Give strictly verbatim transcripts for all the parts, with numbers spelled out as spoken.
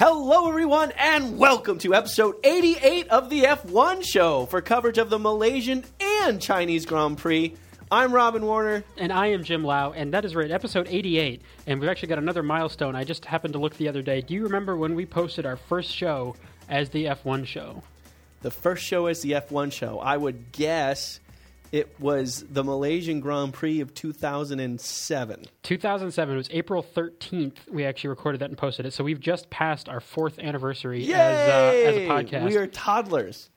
Hello, everyone, and welcome to episode eighty-eight of the F one Show for coverage of the Malaysian and Chinese Grand Prix. I'm Robin Warner. And I am Jim Lau, and that is right, episode eighty-eight. And we've actually got another milestone. I just happened to look the other day. Do you remember when we posted our first show as the F one Show? The first show as the F one Show. I would guess it was the Malaysian Grand Prix of two thousand seven. two thousand seven. It was April thirteenth. We actually recorded that and posted it. So we've just passed our fourth anniversary as, uh, as a podcast. We are toddlers.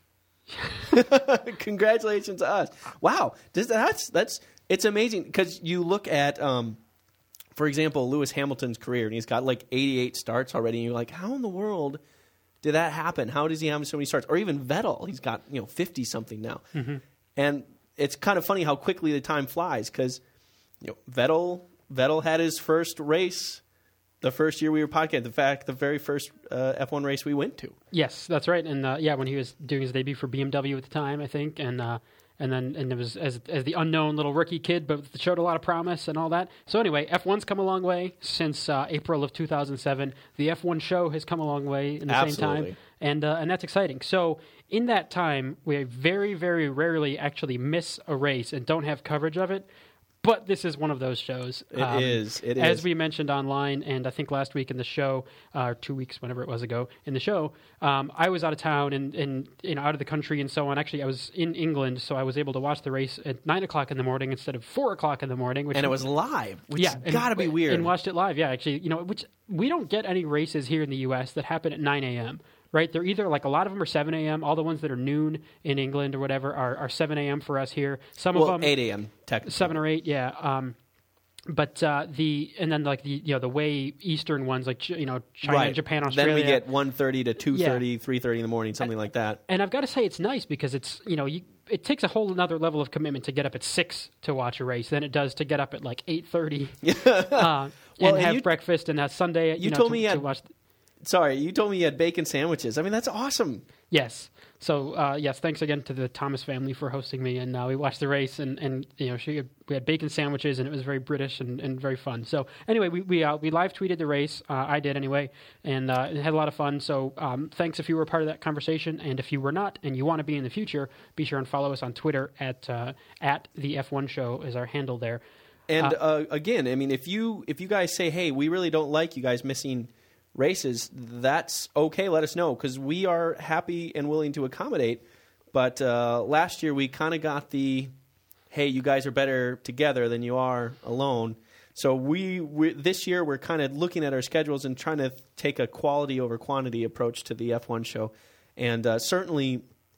Congratulations to us. Wow. Does, that's, that's, it's amazing because you look at, um, for example, Lewis Hamilton's career, and he's got like eighty-eight starts already, and you're like, how in the world did that happen? How does he have so many starts? Or even Vettel, he's got, you know, fifty-something now. Mm-hmm. And it's kind of funny how quickly the time flies because, you know, Vettel Vettel had his first race the first year we were podcasting. In fact, the very first uh, F one race we went to. Yes, that's right. And uh, yeah, when he was doing his debut for B M W at the time, I think, and uh, and then and it was as as the unknown little rookie kid, but showed a lot of promise and all that. So anyway, F one's come a long way since uh, April of two thousand seven. The F one Show has come a long way in the Absolutely. same time, and uh, and that's exciting. So in that time, we very, very rarely actually miss a race and don't have coverage of it. But this is one of those shows. It um, is. It as is. we mentioned online, and I think last week in the show, uh, or two weeks, whenever it was ago, in the show, um, I was out of town and, and you know out of the country and so on. Actually, I was in England, so I was able to watch the race at nine o'clock in the morning instead of four o'clock in the morning. Which and it was live, which yeah, got to be weird. And watched it live, yeah. Actually, you know, which we don't get any races here in the U S that happen at nine a.m. Right, they're either like a lot of them are seven a.m. All the ones that are noon in England or whatever are, are seven a.m. for us here. Some well, of them eight a.m. technically, seven or eight, yeah. Um, But uh, the and then like the you know the way Eastern ones like you know China, right. Japan, Australia. Then we get one thirty to two thirty, yeah. three thirty in the morning, something and, like that. And I've got to say it's nice because it's you know you, it takes a whole another level of commitment to get up at six to watch a race than it does to get up at like eight thirty uh, well, and, and have you, breakfast and that Sunday. You, you know, told to, me you to had, watch. Sorry, you told me you had bacon sandwiches. I mean, that's awesome. Yes. So, uh, yes, thanks again to the Thomas family for hosting me. And uh, we watched the race, and, and you know, she had, we had bacon sandwiches, and it was very British and, and very fun. So, anyway, we we, uh, we live tweeted the race. Uh, I did anyway, and uh, it had a lot of fun. So, um, thanks if you were a part of that conversation. And if you were not, and you want to be in the future, be sure and follow us on Twitter at uh, at the F one Show is our handle there. And uh, uh, again, I mean, if you if you guys say, hey, we really don't like you guys missing races, that's okay. Let us know because we are happy and willing to accommodate. But uh, last year we kind of got the, hey, you guys are better together than you are alone. So we we this year we're kind of looking at our schedules and trying to take a quality over quantity approach to the F one Show. And uh, certainly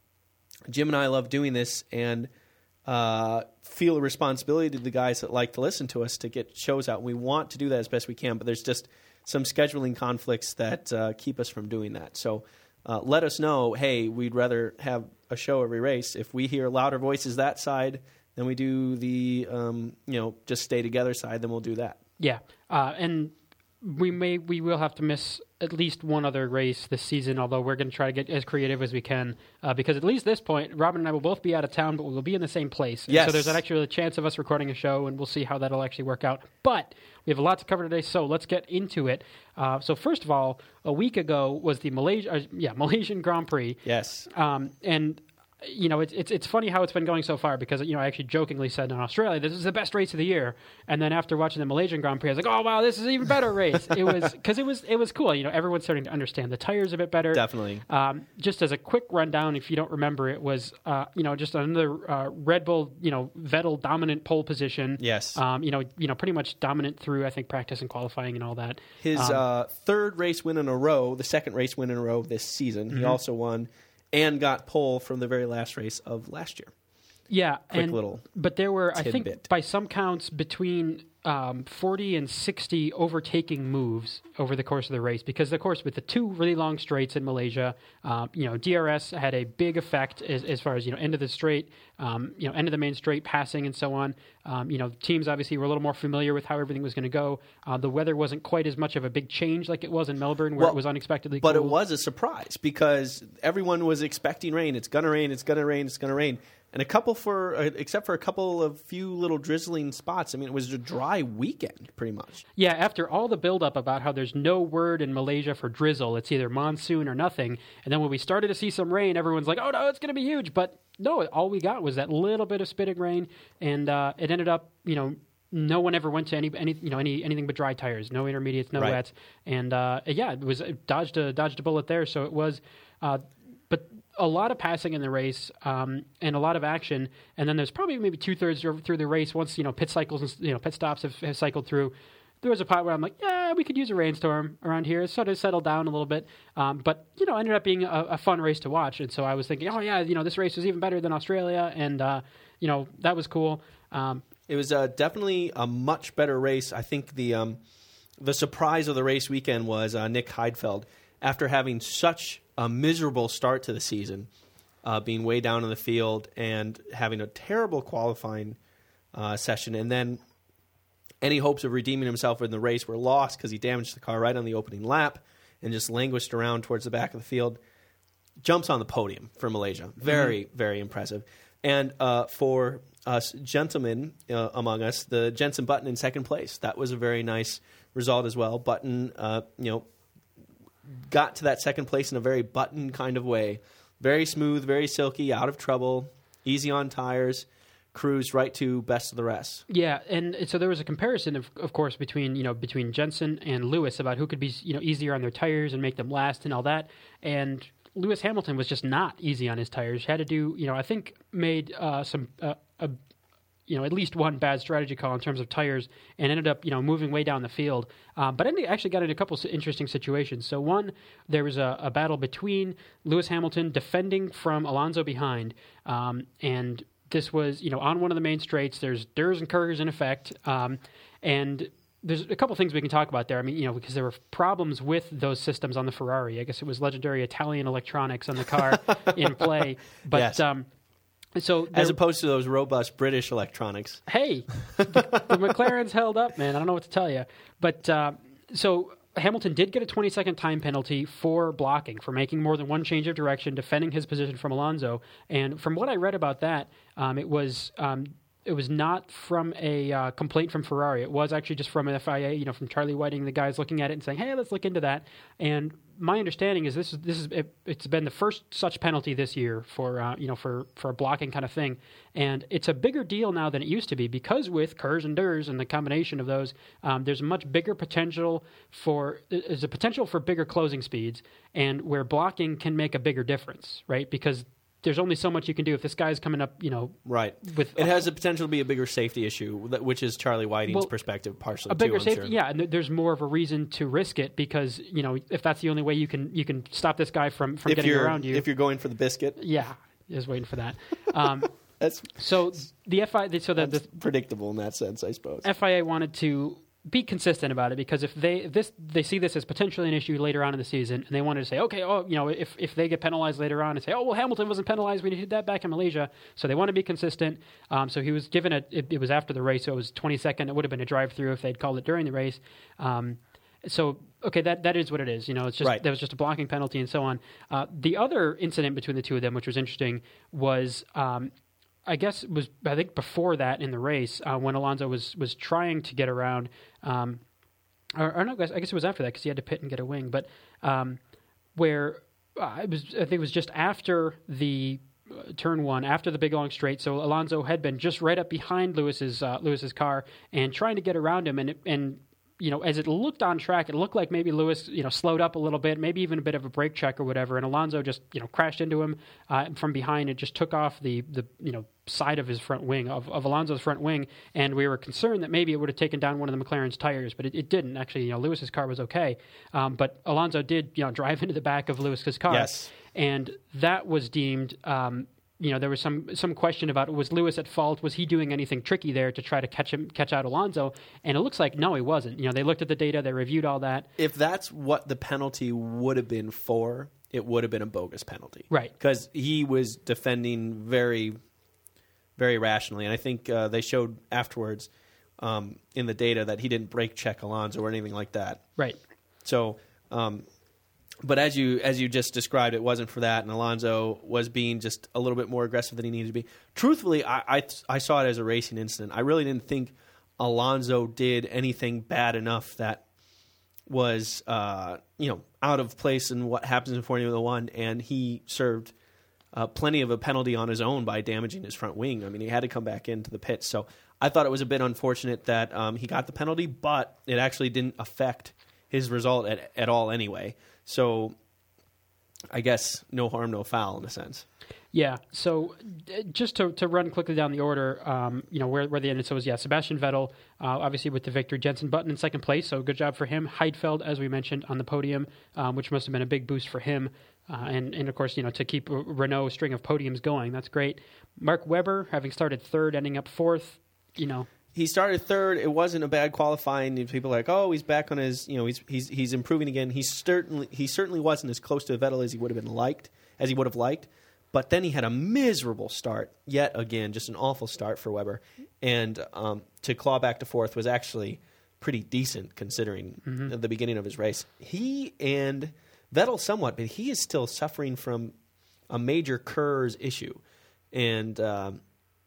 Jim and I love doing this and uh, feel a responsibility to the guys that like to listen to us to get shows out. We want to do that as best we can, but there's just some scheduling conflicts that uh, keep us from doing that. So uh, let us know, hey, we'd rather have a show every race. If we hear louder voices that side than we do the, um, you know, just stay together side, then we'll do that. Yeah. Uh, and we may we will have to miss at least one other race this season, although we're going to try to get as creative as we can, uh, because at least this point, Robin and I will both be out of town, but we'll be in the same place. Yes. So there's actually a chance of us recording a show, and we'll see how that'll actually work out. But we have a lot to cover today, so let's get into it. Uh, so first of all, a week ago was the Malaysia, uh, yeah, Malaysian Grand Prix. Yes. Um, and you know, it's it's it's funny how it's been going so far because, you know, I actually jokingly said in Australia, this is the best race of the year. And then after watching the Malaysian Grand Prix, I was like, oh, wow, this is an even better race. It was because it was it was cool. You know, everyone's starting to understand the tires a bit better. Definitely. Um, just as a quick rundown, if you don't remember, it was, uh, you know, just another uh, Red Bull, you know, Vettel dominant pole position. Yes. Um, you know, you know, pretty much dominant through, I think, practice and qualifying and all that. His um, uh, third race win in a row, the second race win in a row this season. Mm-hmm. He also won and got pole from the very last race of last year. Yeah, Quick and, little but there were, tidbit. I think, by some counts, between um, forty and sixty overtaking moves over the course of the race, because, of course, with the two really long straights in Malaysia, uh, you know, D R S had a big effect as, as far as, you know, end of the straight, um, you know, end of the main straight, passing and so on. Um, you know, teams obviously were a little more familiar with how everything was going to go. Uh, the weather wasn't quite as much of a big change like it was in Melbourne, where well, it was unexpectedly but cool. But it was a surprise because everyone was expecting rain. It's going to rain, it's going to rain, it's going to rain. and a couple for, uh, except for a couple of few little drizzling spots. I mean, it was a dry weekend, pretty much. Yeah, after all the buildup about how there's no word in Malaysia for drizzle, it's either monsoon or nothing. And then when we started to see some rain, everyone's like, oh no, it's going to be huge. But no, all we got was that little bit of spitting rain, and uh, it ended up, you know, no one ever went to any, any you know, any anything but dry tires, no intermediates, no right. wets. And uh, yeah, it was it dodged a dodged a bullet there. So it was, uh, but. A lot of passing in the race, um, and a lot of action, and then there's probably maybe two thirds through the race. Once you know pit cycles and you know pit stops have, have cycled through, there was a part where I'm like, yeah, we could use a rainstorm around here. It sort of settled down a little bit, um, but you know, ended up being a, a fun race to watch. And so I was thinking, oh yeah, you know, this race was even better than Australia, and uh, you know that was cool. Um, it was uh, definitely a much better race. I think the um, the surprise of the race weekend was uh, Nick Heidfeld, after having such a miserable start to the season, uh, being way down in the field and having a terrible qualifying uh, session, and then any hopes of redeeming himself in the race were lost because he damaged the car right on the opening lap and just languished around towards the back of the field. Jumps on the podium for Malaysia. Very, mm-hmm. very impressive. And uh, for us gentlemen uh, among us, the Jenson Button in second place. That was a very nice result as well. Button, uh, you know, got to that second place in a very Button kind of way. Very smooth, very silky, out of trouble, easy on tires, cruised right to best of the rest. Yeah, and so there was a comparison, of, of course, between you know between Jenson and Lewis about who could be you know easier on their tires and make them last and all that. And Lewis Hamilton was just not easy on his tires. Had to do you know I think made uh, some uh, a you know, at least one bad strategy call in terms of tires, and ended up, you know, moving way down the field. Um, but I actually got in a couple of interesting situations. So one, there was a, a battle between Lewis Hamilton defending from Alonso behind, um, and this was, you know, on one of the main straights. There's Durs and Kurgers in effect, um, and there's a couple things we can talk about there. I mean, you know, because there were problems with those systems on the Ferrari. I guess it was legendary Italian electronics on the car in play, but. Yes. Um, So as opposed to those robust British electronics. Hey, the, the McLaren's held up, man. I don't know what to tell you. But uh, so Hamilton did get a twenty-second time penalty for blocking, for making more than one change of direction, defending his position from Alonso. And from what I read about that, um, it was um, it was not from a uh, complaint from Ferrari. It was actually just from an F I A, you know, from Charlie Whiting, the guys looking at it and saying, hey, let's look into that. And my understanding is this is this is it, it's been the first such penalty this year for uh, you know for, for a blocking kind of thing, and it's a bigger deal now than it used to be because with Kurz and Durs and the combination of those, um, there's a much bigger potential for there's a potential for bigger closing speeds, and where blocking can make a bigger difference, right? Because there's only so much you can do if this guy's coming up, you know. Right. With it has the potential to be a bigger safety issue, which is Charlie Whiting's well, perspective partially. A bigger too, safety, sure. yeah. And there's more of a reason to risk it because you know if that's the only way you can you can stop this guy from, from if getting you're, around you. If you're going for the biscuit. Yeah, just waiting for that. Um, that's so the F I A. So that the predictable in that sense, I suppose. F I A wanted to be consistent about it because if they if this they see this as potentially an issue later on in the season, and they wanted to say, okay, oh, you know, if if they get penalized later on, and say, oh, well, Hamilton wasn't penalized, we did that back in Malaysia, so they want to be consistent. Um, so he was given a it, it was after the race, so it was twenty-second. It would have been a drive-through if they'd called it during the race. Um, so okay, that that is what it is. You know, it's just right. There was just a blocking penalty and so on. Uh, the other incident between the two of them, which was interesting, was. Um, I guess it was I think before that in the race uh, when Alonso was was trying to get around, um, or, or no, I guess, I guess it was after that because he had to pit and get a wing. But um, where uh, it was, I think it was just after the uh, turn one, after the big long straight. So Alonso had been just right up behind Lewis's uh, Lewis's car and trying to get around him, and it, and. You know, as it looked on track, it looked like maybe Lewis, you know, slowed up a little bit, maybe even a bit of a brake check or whatever, and Alonso just, you know, crashed into him uh, from behind and just took off the, the you know, side of his front wing, of, of Alonso's front wing, and we were concerned that maybe it would have taken down one of the McLaren's tires, but it, it didn't. Actually, you know, Lewis's car was okay, um, but Alonso did, you know, drive into the back of Lewis's car, yes. And that was deemed... Um, You know, there was some some question about was Lewis at fault? Was he doing anything tricky there to try to catch him, catch out Alonso? And it looks like no, he wasn't. You know, they looked at the data, they reviewed all that. If that's what the penalty would have been for, it would have been a bogus penalty, right? Because he was defending very, very rationally, and I think uh, they showed afterwards um, in the data that he didn't brake check Alonso or anything like that, right? So. Um, but as you as you just described, it wasn't for that, and Alonso was being just a little bit more aggressive than he needed to be. Truthfully, I, I, I saw it as a racing incident. I really didn't think Alonso did anything bad enough that was uh, you know out of place in what happens in Formula One, and he served uh, plenty of a penalty on his own by damaging his front wing. I mean, he had to come back into the pits. So I thought it was a bit unfortunate that um, he got the penalty, but it actually didn't affect his result at, at all anyway. So I guess no harm, no foul in a sense. Yeah. So uh, just to, to run quickly down the order, um, you know, where, where they ended. So it was, yeah, Sebastian Vettel, uh, obviously with the victory, Jenson Button in second place. So good job for him. Heidfeld, as we mentioned, on the podium, um, which must have been a big boost for him. Uh, and, and of course, you know, to keep Renault's string of podiums going, that's great. Mark Webber, having started third, ending up fourth, you know. He started third. It wasn't a bad qualifying. People are like, oh, he's back on his, you know, he's he's he's improving again. He certainly he certainly wasn't as close to Vettel as he would have been liked, as he would have liked. But then he had a miserable start yet again, just an awful start for Webber, and um, to claw back to fourth was actually pretty decent considering mm-hmm. the beginning of his race. He and Vettel somewhat, but he is still suffering from a major K E R S issue, and. Um,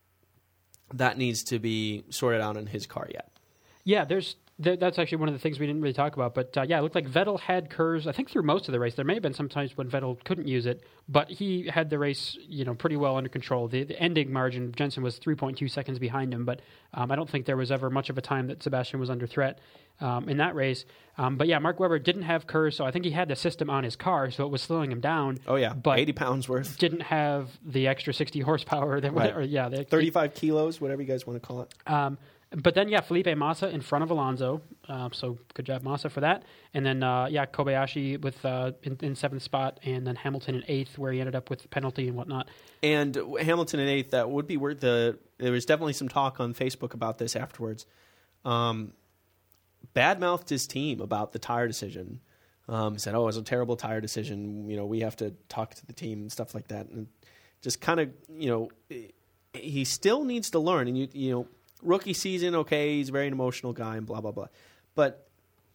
That needs to be sorted out in his car yet. Yeah, there's th- that's actually one of the things we didn't really talk about. But uh, yeah, it looked like Vettel had K E R S, I think, through most of the race. There may have been some times when Vettel couldn't use it, but he had the race, you know, pretty well under control. The, the ending margin, Jensen was three point two seconds behind him, but um, I don't think there was ever much of a time that Sebastian was under threat um, in that race. Um, but yeah, Mark Webber didn't have K E R S, so I think he had the system on his car, so it was slowing him down. Oh yeah, but eighty pounds worth. Didn't have the extra sixty horsepower that, right. or yeah, the, thirty-five kilos, whatever you guys want to call it. Um, But then, yeah, Felipe Massa in front of Alonso. Uh, so good job, Massa, for that. And then, uh, yeah, Kobayashi with uh, in, in seventh spot, and then Hamilton in eighth, where he ended up with the penalty and whatnot. And Hamilton in eighth, that would be worth the. There was definitely some talk on Facebook about this afterwards. Um, badmouthed his team about the tire decision. Um, said, "Oh, it was a terrible tire decision. You know, we have to talk to the team and stuff like that." And just kind of, you know, he still needs to learn. And you, you know. Rookie season, okay, he's a very emotional guy and blah, blah, blah. But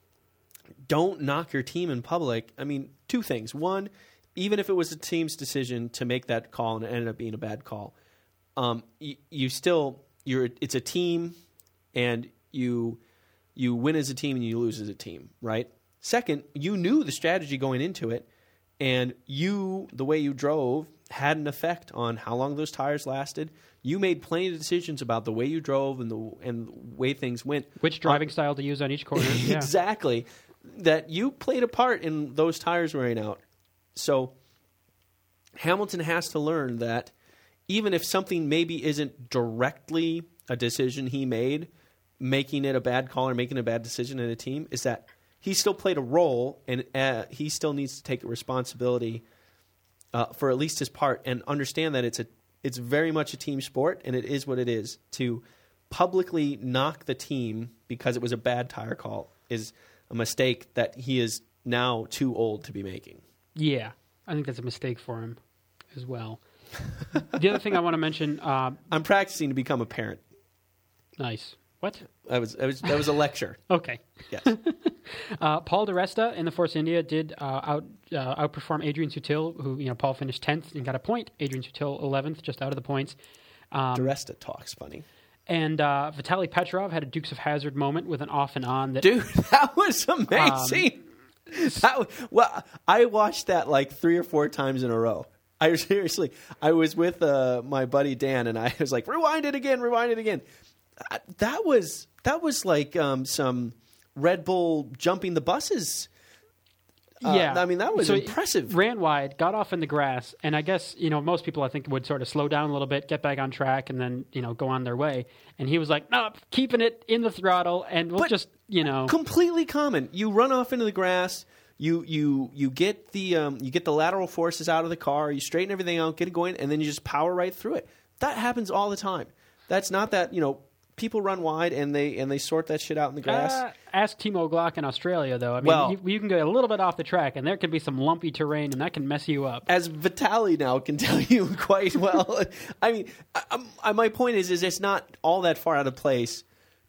don't knock your team in public. I mean, two things. One, even if it was the team's decision to make that call and it ended up being a bad call, um, you, you still, you're it's a team, and you you win as a team and you lose as a team, right? Second, you knew the strategy going into it, and you, the way you drove, had an effect on how long those tires lasted. You made plenty of decisions about the way you drove and the and the way things went. Which driving uh, style to use on each corner. Yeah. Exactly. That you played a part in those tires wearing out. So Hamilton has to learn that even if something maybe isn't directly a decision he made, making it a bad call or making a bad decision in a team, is that he still played a role, and uh, he still needs to take a responsibility uh, for at least his part, and understand that it's a it's very much a team sport, and it is what it is. To publicly knock the team because it was a bad tire call is a mistake that he is now too old to be making. Yeah, I think that's a mistake for him as well. The other thing I want to mention... Uh, I'm practicing to become a parent. Nice. What? That was, that was, that was a lecture. Okay. Yes. uh, Paul Di Resta in the Force India did uh, out uh, outperform Adrian Sutil, who, you know, Paul finished tenth and got a point. Adrian Sutil eleventh, just out of the points. Um, Di Resta talks funny. And uh, Vitaly Petrov had a Dukes of Hazzard moment with an off and on. That, Dude, that was amazing. Um, that, well, I watched that like three or four times in a row. I seriously, I was with uh, my buddy Dan, and I was like, rewind it again, rewind it again. Uh, that was that was like um, some Red Bull jumping the buses. Uh, yeah, I mean, that was so impressive. Ran wide, got off in the grass, and I guess, you know, most people I think would sort of slow down a little bit, get back on track, and then, you know, go on their way. And he was like, no, keeping it in the throttle, and we'll but just, you know, completely common. You run off into the grass. You you you get the um, you get the lateral forces out of the car. You straighten everything out, get it going, and then you just power right through it. That happens all the time. That's not that, you know. People run wide and they and they sort that shit out in the grass. Uh, ask Timo Glock in Australia, though. I mean, well, you, you can go a little bit off the track, and there can be some lumpy terrain, and that can mess you up. As Vitaly now can tell you quite well. I mean, I, I, my point is, is it's not all that far out of place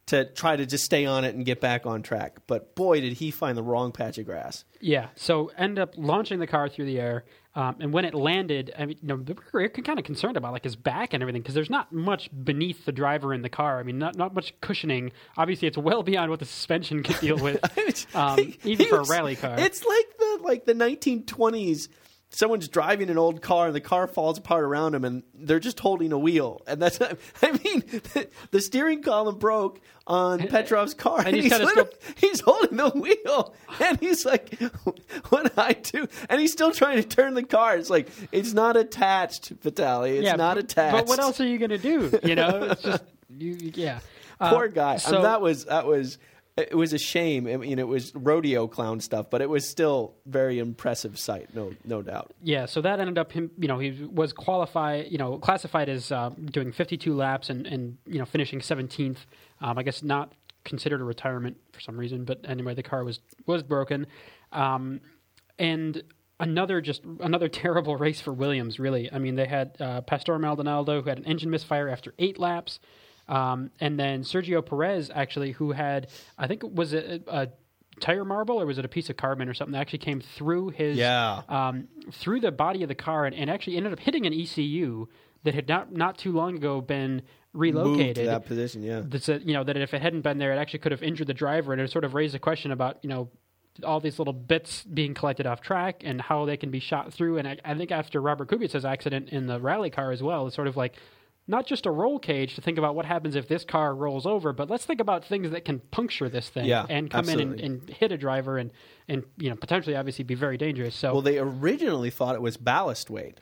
to try to just stay on it and get back on track. But boy, did he find the wrong patch of grass. Yeah, so end up launching the car through the air, um, and when it landed, I mean, you know, we were kind of concerned about like his back and everything because there's not much beneath the driver in the car. I mean, not not much cushioning. Obviously, it's well beyond what the suspension could deal with, um, he, even he for was, a rally car. It's like the like the nineteen twenties. Someone's driving an old car and the car falls apart around them and they're just holding a wheel. And that's, I mean, the, the steering column broke on Petrov's car and, and he's, he's, kind of still, still... he's holding the wheel and he's like, what do I do? And he's still trying to turn the car. It's like, it's not attached, Vitaly. It's yeah, not attached. But what else are you going to do? You know, it's just, you, yeah. Poor uh, guy. So, I mean, that was, that was, it was a shame. I mean, it was rodeo clown stuff, but it was still very impressive sight, no, no doubt. Yeah, so that ended up him. You know, he was qualified. You know, classified as uh, doing fifty-two laps and, and you know finishing seventeenth. Um, I guess not considered a retirement for some reason, but anyway, the car was was broken, um, and another just another terrible race for Williams. Really, I mean, they had uh, Pastor Maldonado who had an engine misfire after eight laps. Um, and then Sergio Perez, actually, who had, I think, was it a, a tire marble or was it a piece of carbon or something that actually came through his, yeah. um, through the body of the car and, and actually ended up hitting an E C U that had not, not too long ago been relocated. Moved to that position, yeah. That's a, you know, that if it hadn't been there, it actually could have injured the driver, and it sort of raised a question about, you know, all these little bits being collected off track and how they can be shot through. And I, I think after Robert Kubica's accident in the rally car as well, it's sort of like, not just a roll cage to think about what happens if this car rolls over, but let's think about things that can puncture this thing yeah, and come absolutely. in and, and hit a driver and, and you know potentially obviously be very dangerous. So well, they originally thought it was ballast weight,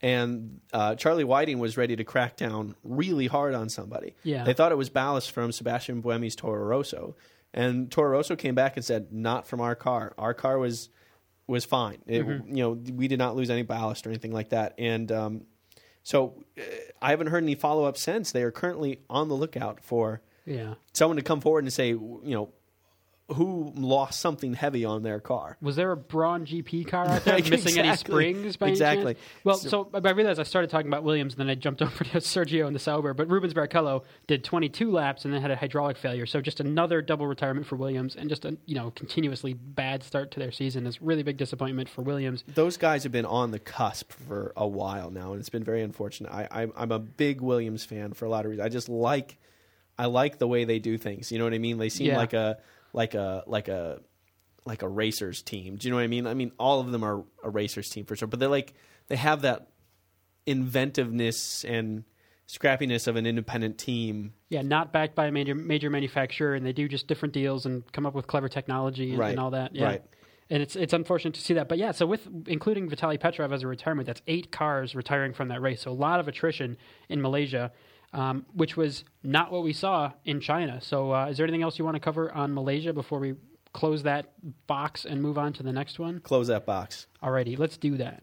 and uh, Charlie Whiting was ready to crack down really hard on somebody. Yeah. They thought it was ballast from Sebastian Buemi's Toro Rosso, and Toro Rosso came back and said, "Not from our car. Our car was was fine. It, Mm-hmm. You know, we did not lose any ballast or anything like that." And um, So uh, I haven't heard any follow-up since. They are currently on the lookout for yeah. someone to come forward and say, you know, who lost something heavy on their car. Was there a Braun G P car out there missing exactly. any springs by Exactly. any chance? Well, So- so, I realized I started talking about Williams, and then I jumped over to Sergio and the Sauber. But Rubens Barrichello did twenty-two laps and then had a hydraulic failure. So just another double retirement for Williams, and just a you know continuously bad start to their season. Is really big disappointment for Williams. Those guys have been on the cusp for a while now, and it's been very unfortunate. I, I, I'm a big Williams fan for a lot of reasons. I just like, I like the way they do things. You know what I mean? They seem Yeah. like a like a like a like a racers team. Do you know what I mean? I mean, all of them are a racers team for sure, but they like they have that inventiveness and scrappiness of an independent team. Yeah, not backed by a major major manufacturer, and they do just different deals and come up with clever technology and, Right. and all that. Yeah. Right. And it's it's unfortunate to see that, but yeah. So with including Vitaly Petrov as a retirement, that's eight cars retiring from that race. So a lot of attrition in Malaysia, um, which was not what we saw in China. So uh, is there anything else you want to cover on Malaysia before we close that box and move on to the next one? Close that box. Alrighty, let's do that.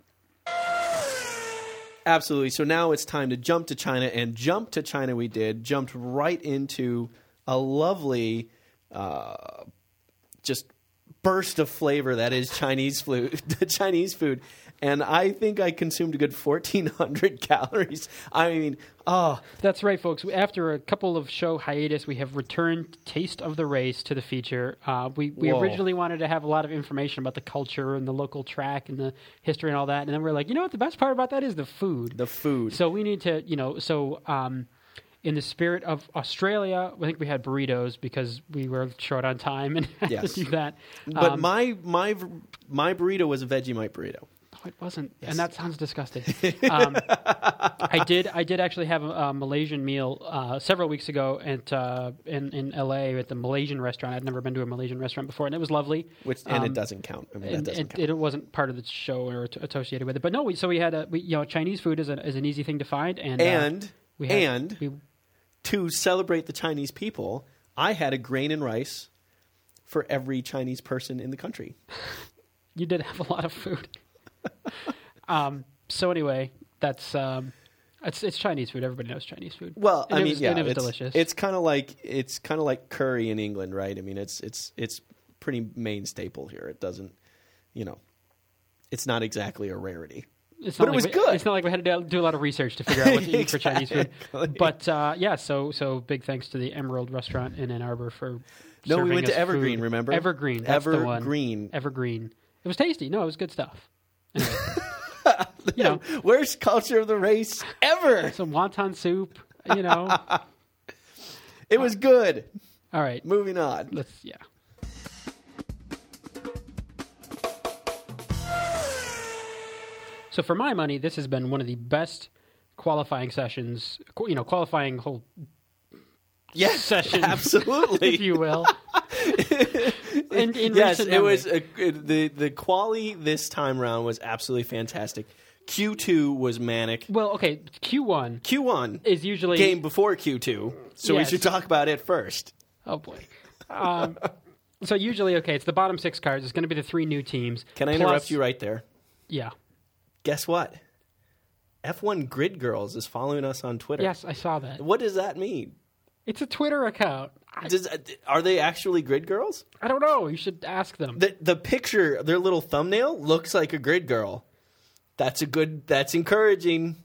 Absolutely. So now it's time to jump to China, and jump to China we did. Jumped right into a lovely, uh, just burst of flavor that is Chinese food. Chinese food, and I think I consumed a good fourteen hundred calories. I mean, oh, That's right, folks. After a couple of show hiatus, we have returned Taste of the Race to the feature. Uh, we we Whoa. originally wanted to have a lot of information about the culture and the local track and the history and all that, and then we're like, you know what? The best part about that is the food. the food. So we need to, you know, so um, in the spirit of Australia, I think we had burritos because we were short on time and had Yes. to do that. But Um, my my my burrito was a Vegemite burrito. it wasn't, and that sounds disgusting. Um, I did, I did actually have a, a Malaysian meal uh, several weeks ago at uh, in in L A at the Malaysian restaurant. I'd never been to a Malaysian restaurant before, and it was lovely. Which and it Um, doesn't count. I mean, that And doesn't it, count. it wasn't part of the show or t- associated with it. But no, we, so we had a, we, you know, Chinese food is, a, is an easy thing to find, and uh, and we had, and we, to celebrate the Chinese people, I had a grain and rice for every Chinese person in the country. you did have a lot of food. um. So anyway, that's um, it's it's Chinese food. Everybody knows Chinese food. Well, And I it mean, was- yeah, and it was it's, delicious. It's kind of like it's kind of like curry in England, right? I mean, it's it's it's pretty main staple here. It doesn't, you know, it's not exactly a rarity. It's but not it was like we, good. It's not like we had to do, do a lot of research to figure out what to eat for Chinese food. Exactly. But uh, yeah, so so big thanks to the Emerald Restaurant in Ann Arbor for. No, we serving went to us Evergreen. food. Remember? Evergreen. That's the one. Evergreen. Evergreen. It was tasty. No, it was good stuff. Anyway, you know, worst culture of the race ever. some wonton soup. You know. It was good. All right. Moving on. Let's yeah. So for my money, this has been one of the best qualifying sessions. qu- You know, qualifying whole Yes, sessions, absolutely. if you will. in, in yes, recent it was memory. a, the the quali this time around was absolutely fantastic. Q two was manic. Well, okay, Q one Q one is usually came before Q two, so Yes. we should talk about it first. Oh boy. Um, so usually, okay, it's the bottom six cars. It's going to be the three new teams. Can I plus- interrupt you right there? Yeah. Guess what? F one Grid Girls is following us on Twitter. Yes, I saw that. What does that mean? It's a Twitter account. I, Does, are they actually Grid Girls? I don't know. You should ask them. The the picture, their little thumbnail looks like a Grid Girl. That's a good. That's encouraging.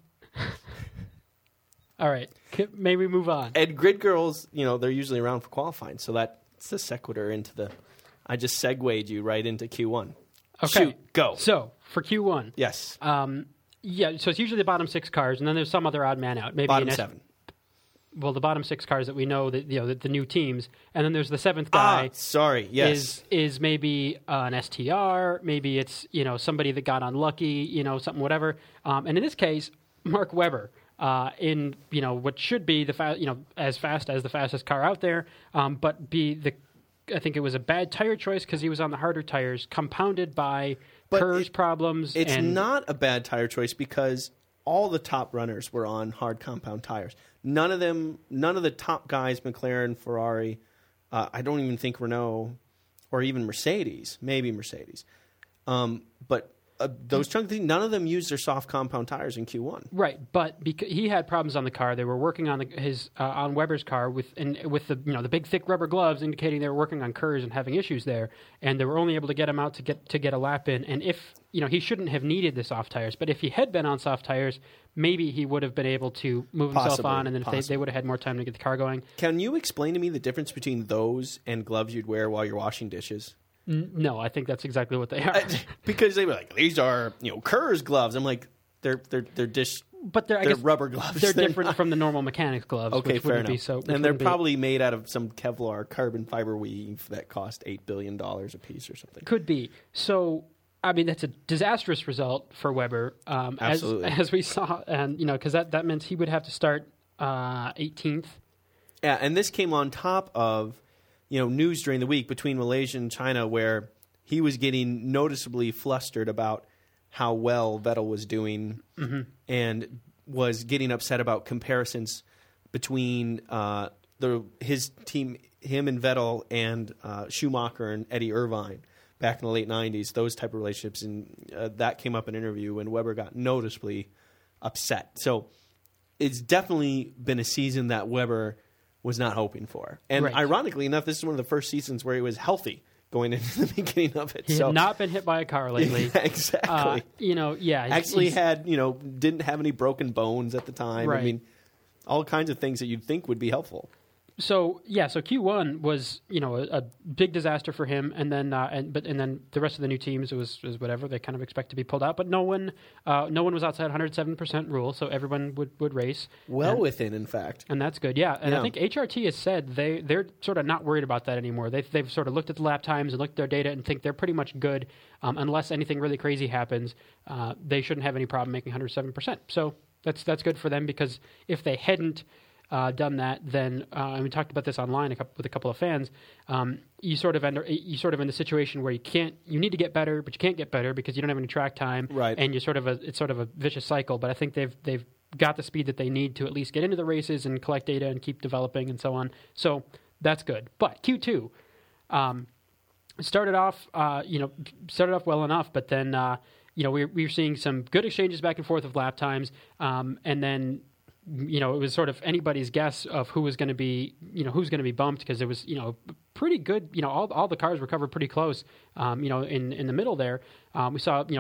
All right, K- maybe move on. And Grid Girls, you know, they're usually around for qualifying, so that's the sequitur into the. I just segued you right into Q one. Okay, Shoot, go. So for Q one, Yes, um, yeah. So it's usually the bottom six cars, and then there's some other odd man out. Maybe bottom an S- seven. Well, the bottom six cars that we know that you know the, the new teams, and then there's the seventh Ah, guy. sorry. Yes. Is is maybe uh, an S T R, maybe it's you know somebody that got unlucky, you know something whatever. Um, and in this case, Mark Webber uh, in you know what should be the fa- you know as fast as the fastest car out there, um, but be the I think it was a bad tire choice because he was on the harder tires, compounded by But Kerr's it- problems. It's and, not a bad tire choice because all the top runners were on hard compound tires. None of them, none of the top guys, McLaren, Ferrari, uh, I don't even think Renault, or even Mercedes, maybe Mercedes. Um, but uh, those chunky things, none of them used their soft compound tires in Q one. Right, but because he had problems on the car, they were working on the, his uh, on Weber's car with and with the you know the big thick rubber gloves, indicating they were working on Kerr's and having issues there, and they were only able to get him out to get to get a lap in. And if you know he shouldn't have needed the soft tires, but if he had been on soft tires, maybe he would have been able to move himself Possibly, on, and then if they, possibly. they would have had more time to get the car going. Can you explain to me the difference between those and gloves you'd wear while you're washing dishes? N- no, I think that's exactly what they are. Because they were like, these are you know Kerr's gloves. I'm like, they're they're they're dish. but they're I They're guess rubber gloves. they're They're different not- from the normal mechanics gloves. Okay, which fair wouldn't enough. Be so, which and they're wouldn't be- probably made out of some Kevlar carbon fiber weave that cost eight billion dollars a piece or something. Could be. So, I mean, that's a disastrous result for Weber, um, as, Absolutely. as we saw, and you know, because that, that meant he would have to start uh, eighteenth. Yeah, and this came on top of you know news during the week between Malaysia and China where he was getting noticeably flustered about how well Vettel was doing Mm-hmm. and was getting upset about comparisons between uh, the his team, him and Vettel, and uh, Schumacher and Eddie Irvine back in the late nineties. Those type of relationships, and uh, that came up in an interview, and Weber got noticeably upset. So it's definitely been a season that Weber was not hoping for. And Right. ironically enough, this is one of the first seasons where he was healthy going into the beginning of it. He so had not been hit by a car lately. Yeah, exactly. Uh, you know, yeah. he's- Actually he's- had, you know, didn't have any broken bones at the time. I Right. mean, all kinds of things that you'd think would be helpful. So yeah, so Q one was you know a, a big disaster for him, and then uh, and but and then the rest of the new teams it was, it was whatever they kind of expect to be pulled out, but no one uh, no one was outside one hundred seven percent rule, so everyone would, would race. Well and, within, in fact. and that's good, yeah. And I Yeah. think H R T has said they they're sort of not worried about that anymore. They they've sort of looked at the lap times and looked at their data and think they're pretty much good, um, unless anything really crazy happens. Uh, they shouldn't have any problem making one hundred seven percent. So that's that's good for them because if they hadn't. Uh, done that, then uh, and we talked about this online a couple, with a couple of fans. Um, you sort of end you sort of in the situation where you can't, you need to get better, but you can't get better because you don't have any track time, Right. And you sort of a, it's sort of a vicious cycle. But I think they've they've got the speed that they need to at least get into the races and collect data and keep developing and so on. So that's good. But Q two um, started off, uh, you know, started off well enough, but then uh, you know we we were seeing some good exchanges back and forth of lap times, um, and then. You know, it was sort of anybody's guess of who was going to be, you know, who's going to be bumped because it was, you know, pretty good. You know, all all the cars were covered pretty close. Um, you know, in in the middle there, um, we saw, you know,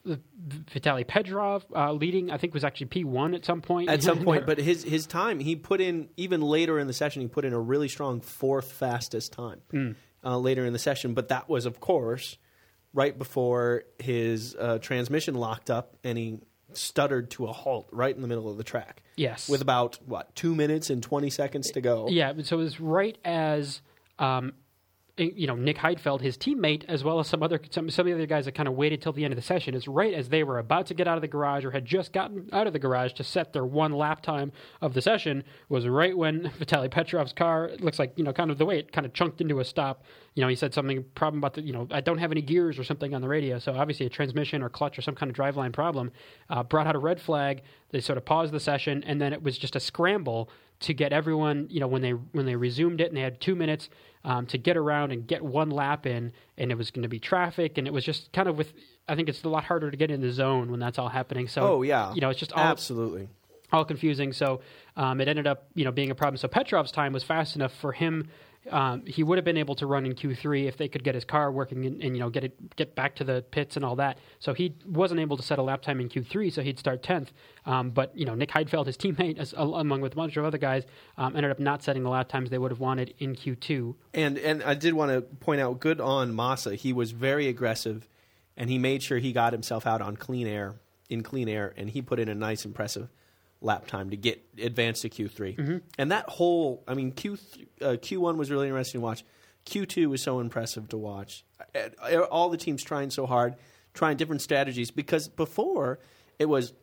Vitaly Pedrov uh, leading, I think was actually P one at some point. At some point, but his his time, he put in, even later in the session, he put in a really strong fourth fastest time mm. uh, later in the session. But that was, of course, right before his uh, transmission locked up and he stuttered to a halt right in the middle of the track. Yes. With about, what, two minutes and twenty seconds to go. Yeah, so it was right as... Um, you know, Nick Heidfeld, his teammate, as well as some other some, some of the other guys that kind of waited till the end of the session, is right as they were about to get out of the garage or had just gotten out of the garage to set their one lap time of the session, was right when Vitaly Petrov's car, it looks like, you know, kind of the way it kind of chunked into a stop. You know, he said something, problem about the, you know, I don't have any gears or something on the radio. So obviously a transmission or clutch or some kind of driveline problem, uh, brought out a red flag. They sort of paused the session, and then it was just a scramble to get everyone, you know, when they when they resumed it and they had two minutes um, to get around and get one lap in, and it was going to be traffic, and it was just kind of with, I think it's a lot harder to get in the zone when that's all happening. So, oh, yeah. You know, it's just all, absolutely all confusing. So um, it ended up, you know, being a problem. So Petrov's time was fast enough for him. Um, he would have been able to run in Q three if they could get his car working and, and you know get it get back to the pits and all that. So he wasn't able to set a lap time in Q three, so he'd start tenth. Um, but you know Nick Heidfeld, his teammate, as, along with a bunch of other guys, um, ended up not setting the lap times they would have wanted in Q two. And and I did want to point out, good on Massa. He was very aggressive, and he made sure he got himself out on clean air in clean air, and he put in a nice, impressive lap time to get advanced to Q three. Mm-hmm. And that whole, I mean, Q uh, Q one was really interesting to watch. Q two was so impressive to watch. All the teams trying so hard, trying different strategies, because before it was,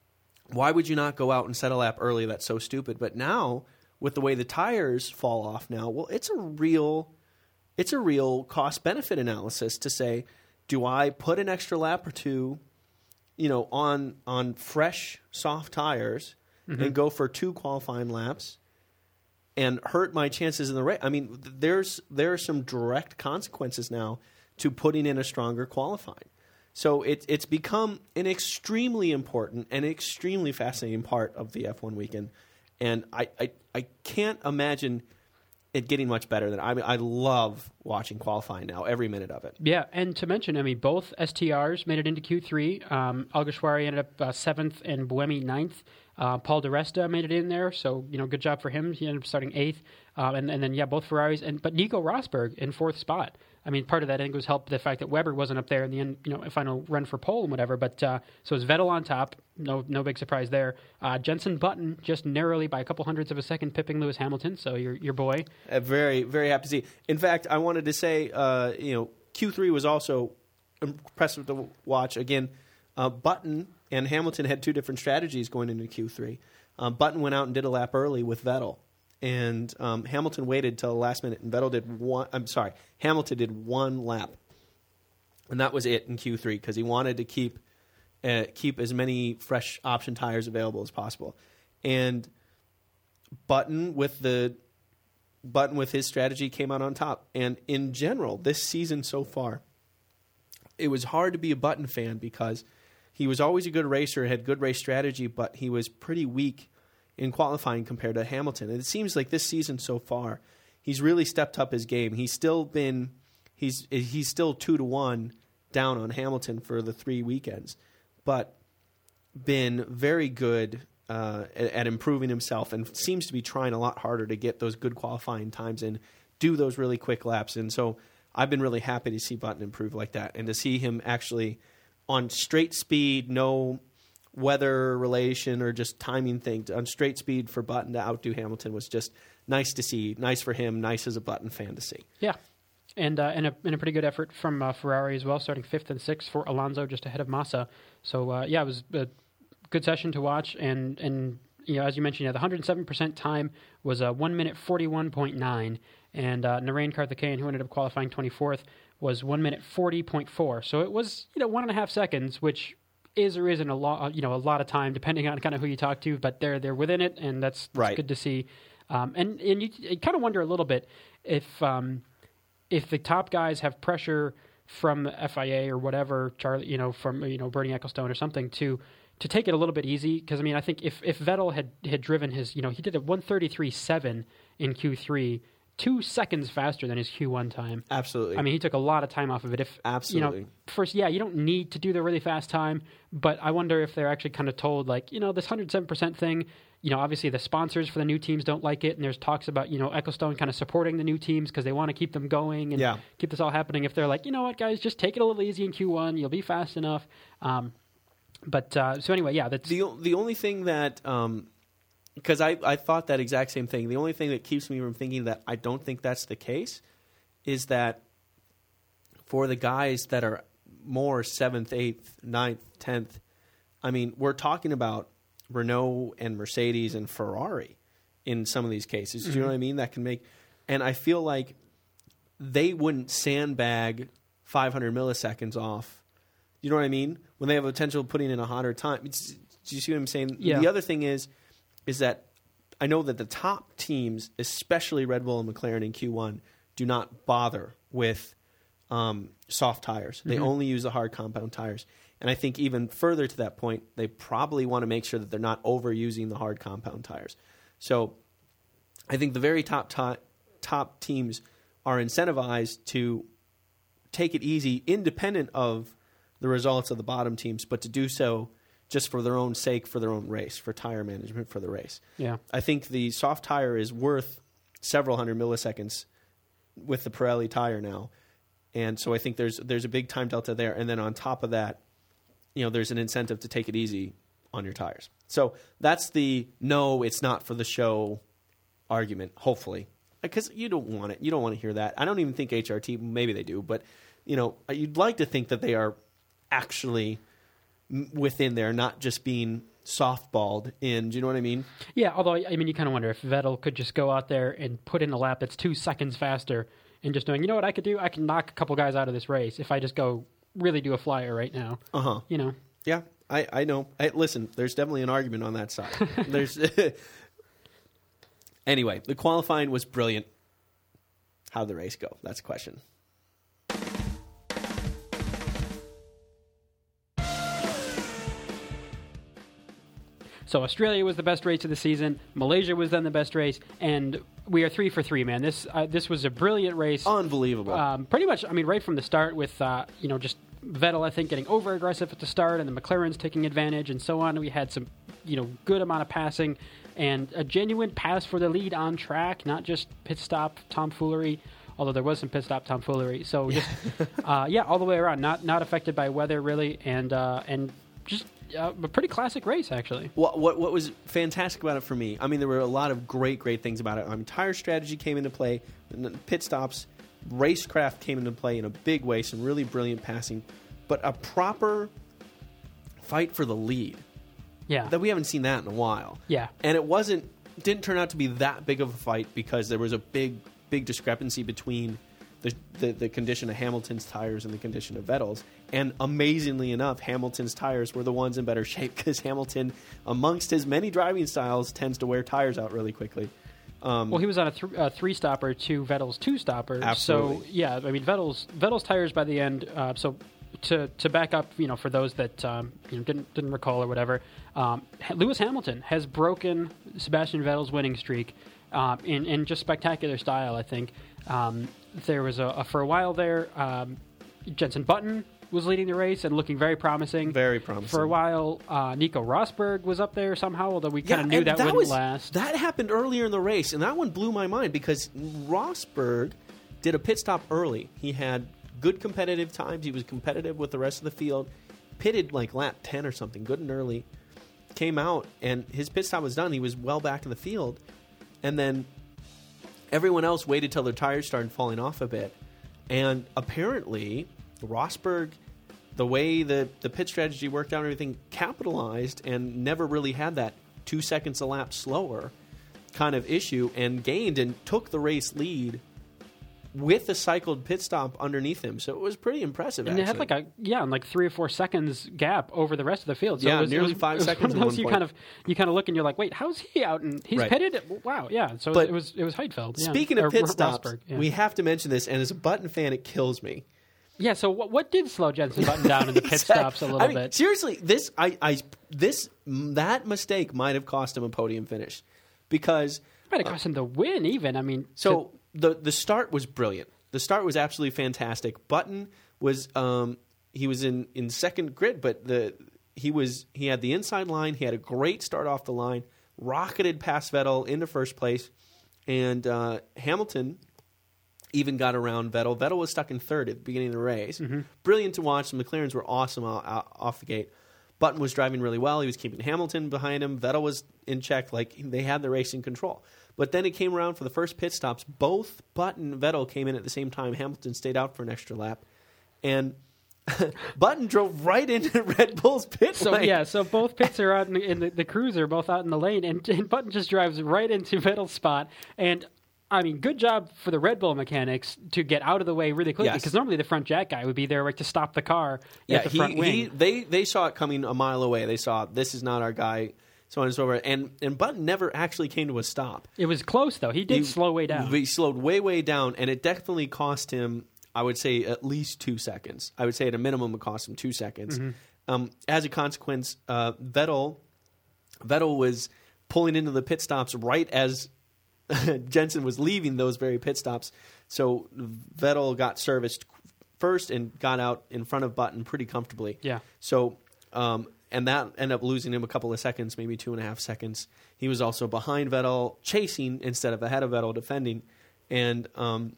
why would you not go out and set a lap early? That's so stupid. But now, with the way the tires fall off now, well, it's a real, it's a real cost-benefit analysis to say, do I put an extra lap or two, you know, on on fresh, soft tires mm-hmm. and go for two qualifying laps and hurt my chances in the race? I mean, there's there are some direct consequences now to putting in a stronger qualifying. So it, it's become an extremely important and extremely fascinating part of the F one weekend. And I, I, I can't imagine it getting much better than I mean, I love watching qualifying now, every minute of it. Yeah, and to mention, I mean, both S T Rs made it into Q three. Um, Alguersuari ended up uh, seventh and Buemi ninth. Uh, Paul di Resta made it in there, so you know, good job for him. He ended up starting eighth, uh, and, and then yeah, both Ferraris, and but Nico Rosberg in fourth spot. I mean, part of that I think was helped by the fact that Weber wasn't up there in the end, you know, final run for pole and whatever. But uh, so it was Vettel on top, no no big surprise there. Uh, Jenson Button just narrowly by a couple hundredths of a second pipping Lewis Hamilton. So your your boy, uh, very very happy to see. In fact, I wanted to say, uh, you know, Q three was also impressive to watch. Again, uh, Button and Hamilton had two different strategies going into Q three. Um, Button went out and did a lap early with Vettel, and um, Hamilton waited till the last minute, and Vettel did one. I'm sorry, Hamilton did one lap, and that was it in Q three because he wanted to keep uh, keep as many fresh option tires available as possible. And Button with the Button with his strategy came out on top. And in general, this season so far, it was hard to be a Button fan because he was always a good racer, had good race strategy, but he was pretty weak in qualifying compared to Hamilton. And it seems like this season so far, he's really stepped up his game. He's still been he's he's still two to one down on Hamilton for the three weekends, but been very good uh, at, at improving himself and seems to be trying a lot harder to get those good qualifying times in, do those really quick laps. And so I've been really happy to see Button improve like that and to see him actually on straight speed, no weather relation or just timing thing, on straight speed for Button to outdo Hamilton was just nice to see. Nice for him, nice as a Button fan to see. Yeah. And uh, and, a, and a pretty good effort from uh, Ferrari as well, starting fifth and sixth for Alonso, just ahead of Massa. So, uh, yeah, it was a good session to watch. And, and you know, as you mentioned, yeah, the one hundred seven percent time was uh, one minute forty-one point nine. And uh, Narain Karthikeyan, who ended up qualifying twenty-fourth, was one minute forty point four. So it was, you know, one and a half seconds, which is or isn't a lot, you know, a lot of time, depending on kind of who you talk to. But they're they're within it, and that's, that's right. Good to see. Um, and and you, you kind of wonder a little bit if um, if the top guys have pressure from the F I A or whatever, Charlie, you know, from you know Bernie Ecclestone or something to to take it a little bit easy. Because I mean, I think if if Vettel had had driven his, you know, he did a one thirty-three point seven in Q three. two seconds faster than his Q one time. Absolutely. I mean, he took a lot of time off of it. If Absolutely. You know, first, yeah, you don't need to do the really fast time, but I wonder if they're actually kind of told, like, you know, this one hundred seven percent thing, you know, obviously the sponsors for the new teams don't like it, and there's talks about, you know, Ecclestone kind of supporting the new teams because they want to keep them going and yeah. keep this all happening. If they're like, you know what, guys, just take it a little easy in Q one, you'll be fast enough. Um, but, uh, so anyway, yeah. that's The, the only thing that... Um, Because I, I thought that exact same thing. The only thing that keeps me from thinking that I don't think that's the case is that for the guys that are more seventh, eighth, ninth, tenth, I mean, we're talking about Renault and Mercedes and Ferrari in some of these cases. Mm-hmm. Do you know what I mean? That can make, and I feel like they wouldn't sandbag five hundred milliseconds off. You know what I mean? When they have a potential of putting in a hotter time. It's, do you see what I'm saying? Yeah. The other thing is, is that I know that the top teams, especially Red Bull and McLaren in Q one, do not bother with um, soft tires. They mm-hmm. only use the hard compound tires. And I think even further to that point, they probably want to make sure that they're not overusing the hard compound tires. So I think the very top top, top teams are incentivized to take it easy, independent of the results of the bottom teams, but to do so just for their own sake, for their own race, for tire management for the race. Yeah, I think the soft tire is worth several hundred milliseconds with the Pirelli tire now. And so I think there's there's a big time delta there. And then on top of that, you know, there's an incentive to take it easy on your tires. So that's the no, it's not for the show argument, hopefully. Because you don't want it. You don't want to hear that. I don't even think H R T, maybe they do, but, you know, you'd like to think that they are actually within there, not just being softballed in. Do you know what I mean? Yeah, although, I mean, you kind of wonder if Vettel could just go out there and put in a lap that's two seconds faster and just knowing, you know what I could do? I can knock a couple guys out of this race if I just go really do a flyer right now. Uh-huh. You know? Yeah, I, I know. I, listen, there's definitely an argument on that side. There's Anyway, the qualifying was brilliant. How'd the race go? That's a question. So Australia was the best race of the season. Malaysia was then the best race, and we are three for three, man. This uh, this was a brilliant race. Unbelievable. Um, pretty much, I mean, right from the start with, uh, you know, just Vettel, I think, getting over-aggressive at the start, and the McLarens taking advantage, and so on. We had some, you know, good amount of passing, and a genuine pass for the lead on track, not just pit stop tomfoolery, although there was some pit stop tomfoolery. So, just, uh, yeah, all the way around, not not affected by weather, really, and uh, and just... Uh, a pretty classic race, actually. What, what what was fantastic about it for me, I mean, there were a lot of great, great things about it. I mean, tire strategy came into play, pit stops, racecraft came into play in a big way, some really brilliant passing, but a proper fight for the lead. Yeah. That we haven't seen that in a while. Yeah. And it wasn't, didn't turn out to be that big of a fight because there was a big, big discrepancy between The, the the condition of Hamilton's tires and the condition of Vettel's. And amazingly enough, Hamilton's tires were the ones in better shape because Hamilton, amongst his many driving styles, tends to wear tires out really quickly. Um, well, he was on a, th- a three-stopper to Vettel's two-stopper. Absolutely. So, yeah, I mean, Vettel's Vettel's tires by the end, uh, so to to back up, you know, for those that um, you know, didn't didn't recall or whatever, um, Lewis Hamilton has broken Sebastian Vettel's winning streak um, in, in just spectacular style, I think. Um, there was a, a for a while there, um, Jenson Button was leading the race and looking very promising. Very promising. For a while, uh, Nico Rosberg was up there somehow, although we kind of yeah, knew that, that wouldn't was, last. That happened earlier in the race, and that one blew my mind because Rosberg did a pit stop early. He had good competitive times. He was competitive with the rest of the field. Pitted like lap ten or something, good and early. Came out, and his pit stop was done. He was well back in the field. And then everyone else waited till their tires started falling off a bit. And apparently, Rosberg, the way the, the pit strategy worked out and everything, capitalized and never really had that two seconds a lap slower kind of issue and gained and took the race lead with a cycled pit stop underneath him. So it was pretty impressive, and actually. it had like a, yeah, like three or four seconds gap over the rest of the field. So yeah, it was, nearly it was, five it was seconds one of those at one you point. kind of you kind of look and you're like, wait, how's he out? And he's right. pitted. Wow, yeah. So but it was it was Heidfeld. Yeah. Speaking of or, pit or stops, Rosberg, yeah. we have to mention this, and as a Button fan, it kills me. Yeah, so what, what did slow Jenson Button down in the pit exactly. stops a little I mean, bit? Seriously, this I, I this that mistake might have cost him a podium finish because might have cost him the win. Even I mean, so to, the the start was brilliant. The start was absolutely fantastic. Button was um, he was in, in second grid, but the he was he had the inside line. He had a great start off the line, rocketed past Vettel into first place, and uh, Hamilton even got around Vettel. Vettel was stuck in third at the beginning of the race. Mm-hmm. Brilliant to watch. The McLarens were awesome off, off the gate. Button was driving really well. He was keeping Hamilton behind him. Vettel was in check. Like, they had the race in control. But then it came around for the first pit stops. Both Button and Vettel came in at the same time. Hamilton stayed out for an extra lap. And Button drove right into Red Bull's pit so, lane. Yeah, so both pits are out in the, in the, the cruiser, both out in the lane. And, and Button just drives right into Vettel's spot. And I mean, good job for the Red Bull mechanics to get out of the way really quickly, because yes. normally the front jack guy would be there like, to stop the car yeah, at the he, front wing. He, they, they saw it coming a mile away. They saw, this is not our guy, so on and so forth. And, and Button never actually came to a stop. It was close, though. He did he, slow way down. He slowed way, way down, and it definitely cost him, I would say, at least two seconds. I would say at a minimum it cost him two seconds. Mm-hmm. Um, as a consequence, uh, Vettel, Vettel was pulling into the pit stops right as Jensen was leaving those very pit stops. So Vettel got serviced first and got out in front of Button pretty comfortably. Yeah. So, um, and that ended up losing him a couple of seconds, maybe two and a half seconds. He was also behind Vettel, chasing instead of ahead of Vettel, defending, and um,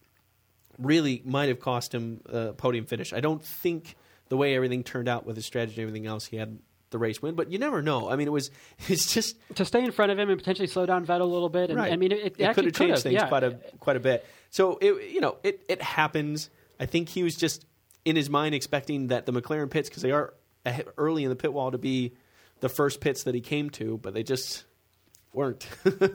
really might have cost him a podium finish. I don't think the way everything turned out with his strategy and everything else, he had the race win, but you never know. I mean, it was it's just to stay in front of him and potentially slow down Vettel a little bit. And, right. I mean, it, it, it actually could have changed things yeah. quite a quite a bit. So it you know it it happens. I think he was just in his mind expecting that the McLaren pits, because they are early in the pit wall, to be the first pits that he came to, but they just weren't.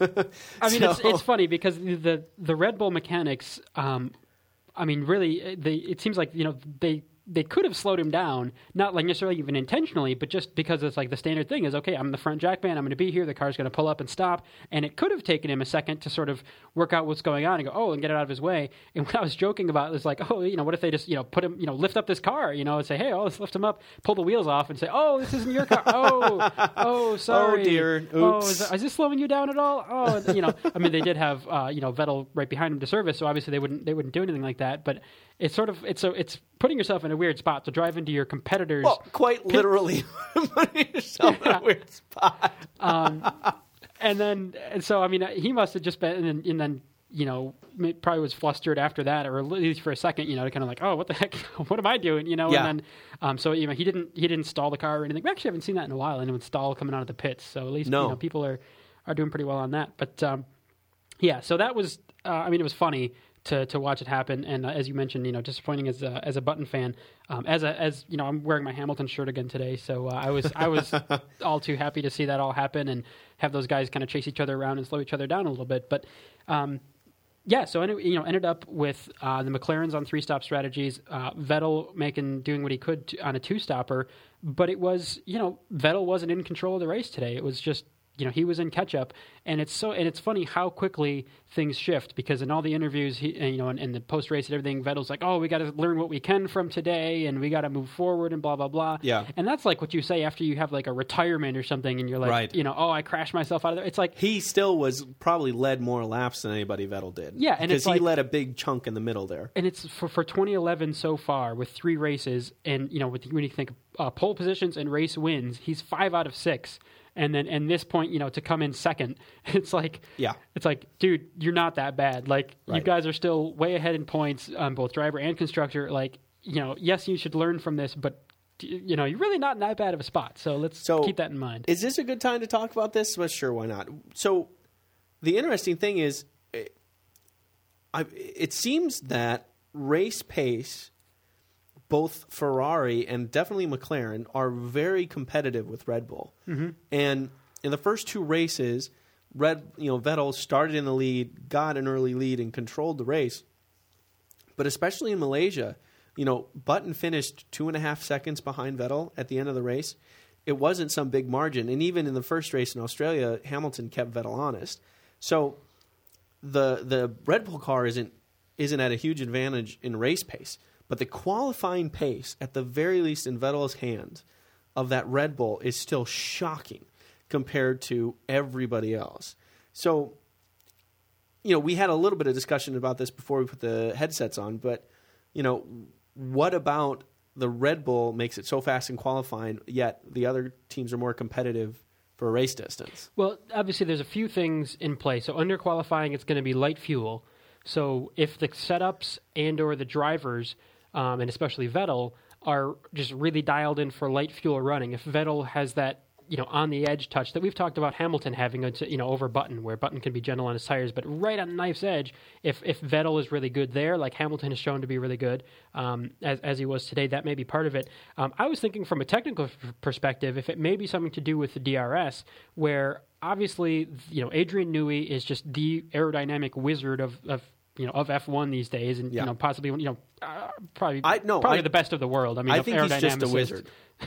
I mean, so, it's it's funny because the the Red Bull mechanics. Um, I mean, really, they it seems like you know they. They could have slowed him down, not like necessarily even intentionally, but just because it's like the standard thing is, okay, I'm the front jack man, I'm going to be here, the car's going to pull up and stop, and it could have taken him a second to sort of work out what's going on and go, oh, and get it out of his way. And what I was joking about was like, oh, you know, what if they just, you know, put him, you know, lift up this car, you know, and say, hey, oh, let's lift him up, pull the wheels off and say, oh, this isn't your car. Oh, oh, sorry. Oh, dear. Oops. Oh, is, is this slowing you down at all? Oh, you know, I mean, they did have, uh, you know, Vettel right behind him to service, so obviously they wouldn't, they wouldn't do anything like that, but it's sort of, it's so, it's putting yourself in a weird spot to drive into your competitors. Well, quite pit- literally putting yourself yeah. in a weird spot. um, and then, and so, I mean, he must have just been, and then, and then, you know, probably was flustered after that, or at least for a second, you know, to kind of like, oh, what the heck, what am I doing, you know? Yeah. And then, um, so, you know, he didn't, he didn't stall the car or anything. We actually haven't seen that in a while, anyone stall coming out of the pits. So at least, no. you know, people are, are doing pretty well on that. But, um, yeah, so that was, uh, I mean, it was funny to to watch it happen, and uh, as you mentioned, you know, disappointing as a, as a Button fan. Um, as a as you know, I'm wearing my Hamilton shirt again today, so uh, I was I was all too happy to see that all happen and have those guys kind of chase each other around and slow each other down a little bit. But um, yeah, so anyway, you know, ended up with uh, the McLarens on three stop strategies, uh, Vettel making doing what he could to, on a two stopper, but it was you know Vettel wasn't in control of the race today. It was just. You know, he was in catch up, and it's so and it's funny how quickly things shift, because in all the interviews, he and, you know, in, in the post race and everything, Vettel's like, "Oh, we got to learn what we can from today, and we got to move forward, and blah blah blah." Yeah, and that's like what you say after you have like a retirement or something, and you're like, right. you know, "Oh, I crashed myself out of there." It's like he still was probably led more laps than anybody Vettel did. Yeah, and because it's like, he led a big chunk in the middle there. And it's for for twenty eleven so far with three races, and you know, with when you think uh, pole positions and race wins, he's five out of six. And then, and this point, you know, to come in second, it's like, yeah, it's like, dude, you're not that bad. Like, right. you guys are still way ahead in points on both driver and constructor. Like, you know, yes, you should learn from this, but you know, you're really not in that bad of a spot. So let's so keep that in mind. Is this a good time to talk about this? Well, sure, why not? So the interesting thing is, it, I, it seems that race pace, both Ferrari and definitely McLaren, are very competitive with Red Bull. Mm-hmm. And in the first two races, Red, you know, Vettel started in the lead, got an early lead, and controlled the race. But especially in Malaysia, you know, Button finished two and a half seconds behind Vettel at the end of the race. It wasn't some big margin. And even in the first race in Australia, Hamilton kept Vettel honest. So the the Red Bull car isn't isn't at a huge advantage in race pace. But the qualifying pace, at the very least in Vettel's hands, of that Red Bull is still shocking compared to everybody else. So you know, we had a little bit of discussion about this before we put the headsets on, but, you know, what about the Red Bull makes it so fast in qualifying, yet the other teams are more competitive for a race distance? Well, obviously there's a few things in play. So under qualifying, it's going to be light fuel. So if the setups and or the drivers, um, and especially Vettel, are just really dialed in for light fuel running, if Vettel has that, you know, on the edge touch that we've talked about Hamilton having, a, you know, over Button, where Button can be gentle on his tires, but right on the knife's edge, if if Vettel is really good there, like Hamilton has shown to be really good, um, as as he was today, that may be part of it. Um, I was thinking from a technical f- perspective, if it may be something to do with the D R S, where obviously, you know, Adrian Newey is just the aerodynamic wizard of, of you know, of F one these days, and yeah. you know, possibly, you know, uh, probably I, no, probably I, the best of the world. I mean, I think he's just a wizard.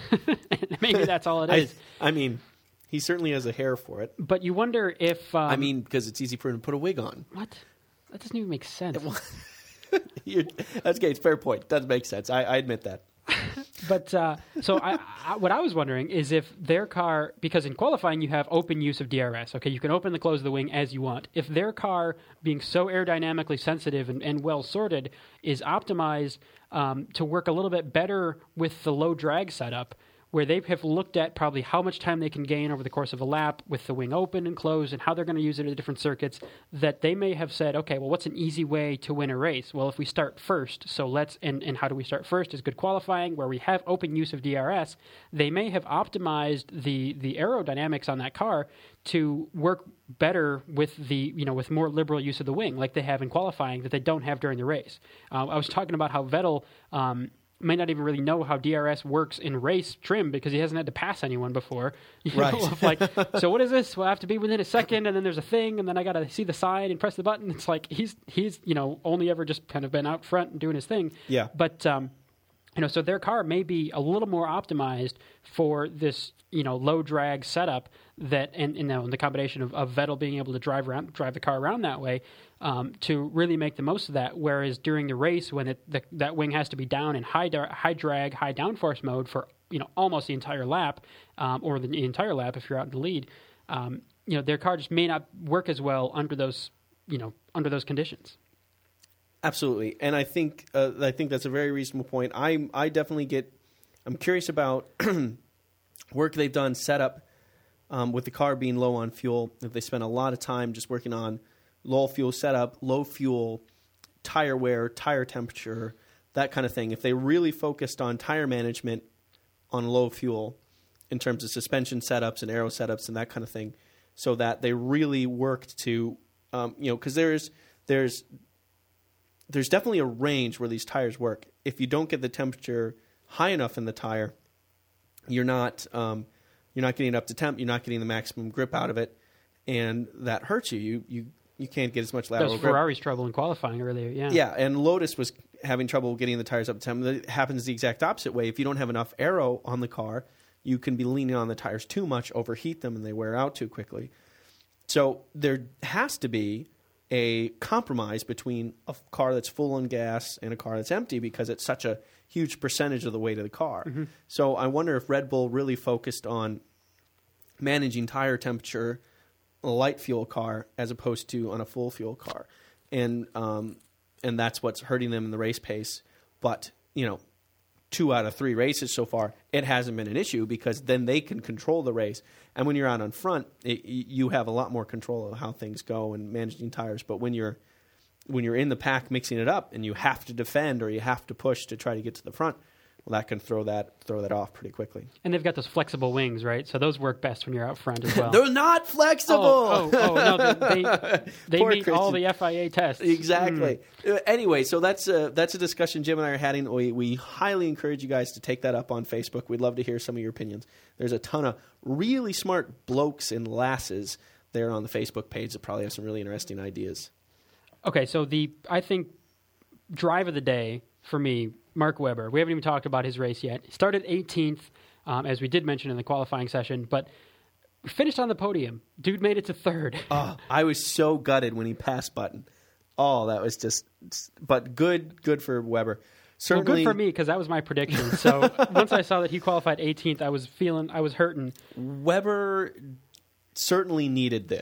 Maybe that's all it is. I, I mean, he certainly has a hair for it. But you wonder if... Um, I mean, because it's easy for him to put a wig on. What? That doesn't even make sense. You're, that's okay. It's a fair point. Doesn't make sense. I, I admit that. But uh, so I, I, what I was wondering is if their car, because in qualifying you have open use of D R S, okay, you can open and close the wing as you want. If their car, being so aerodynamically sensitive and, and well sorted, is optimized um, to work a little bit better with the low drag setup, where they have looked at probably how much time they can gain over the course of a lap with the wing open and closed and how they're going to use it in different circuits, that they may have said, okay, well, what's an easy way to win a race? Well, if we start first, so let's, and, and how do we start first is good qualifying, where we have open use of D R S. They may have optimized the, the aerodynamics on that car to work better with the, you know, with more liberal use of the wing, like they have in qualifying that they don't have during the race. Uh, I was talking about how Vettel, um, may not even really know how D R S works in race trim because he hasn't had to pass anyone before. You right. know, like, so what is this? Well, I have to be within a second, and then there's a thing, and then I got to see the side and press the button. It's like he's he's you know only ever just kind of been out front and doing his thing. Yeah. But um, you know, so their car may be a little more optimized for this, you know, low drag setup that, and, and you know, the combination of, of Vettel being able to drive around, drive the car around that way, um, to really make the most of that. Whereas during the race, when it, the, that wing has to be down in high high drag, high downforce mode for, you know, almost the entire lap, um, or the, the entire lap if you're out in the lead, um, you know, their car just may not work as well under those, you know, under those conditions. Absolutely, and I think uh, I think that's a very reasonable point. I I definitely get. I'm curious about work they've done setup um, with the car being low on fuel. If they spent a lot of time just working on low fuel setup, low fuel, tire wear, tire temperature, that kind of thing. If they really focused on tire management on low fuel in terms of suspension setups and aero setups and that kind of thing, so that they really worked to, um, you know, because there's there's there's definitely a range where these tires work. If you don't get the temperature high enough in the tire, you're not um, you're not getting up to temp. You're not getting the maximum grip out of it, and that hurts you. You you you can't get as much lateral That was grip. Ferrari's trouble in qualifying earlier. Yeah, yeah, and Lotus was having trouble getting the tires up to temp. It happens the exact opposite way. If you don't have enough aero on the car, you can be leaning on the tires too much, overheat them, and they wear out too quickly. So there has to be a compromise between a car that's full on gas and a car that's empty because it's such a huge percentage of the weight of the car. Mm-hmm. So I wonder if Red Bull really focused on managing tire temperature on a light fuel car as opposed to on a full fuel car. And um, and that's what's hurting them in the race pace. But, you know, two out of three races so far, it hasn't been an issue because then they can control the race. And when you're out on front, it, you have a lot more control of how things go and managing tires. But when you're when you're in the pack mixing it up and you have to defend or you have to push to try to get to the front, well, that can throw that throw that off pretty quickly. And they've got those flexible wings, right? So those work best when you're out front as well. They're not flexible. Oh, oh, oh no, they they, they meet Christian. all the F I A tests. Exactly. Mm. Uh, anyway, so that's a, that's a discussion Jim and I are having. We, we highly encourage you guys to take that up on Facebook. We'd love to hear some of your opinions. There's a ton of really smart blokes and lasses there on the Facebook page that probably have some really interesting ideas. Okay, so the I think drive of the day for me, Mark Webber. We haven't even talked about his race yet. He started eighteenth, um, as we did mention in the qualifying session, but finished on the podium. Dude made it to third. Oh, I was so gutted when he passed Button. Oh, that was just, but good, good for Webber. Certainly, well, good for me because that was my prediction. So once I saw that he qualified eighteenth, I was feeling, I was hurting. Webber certainly needed this.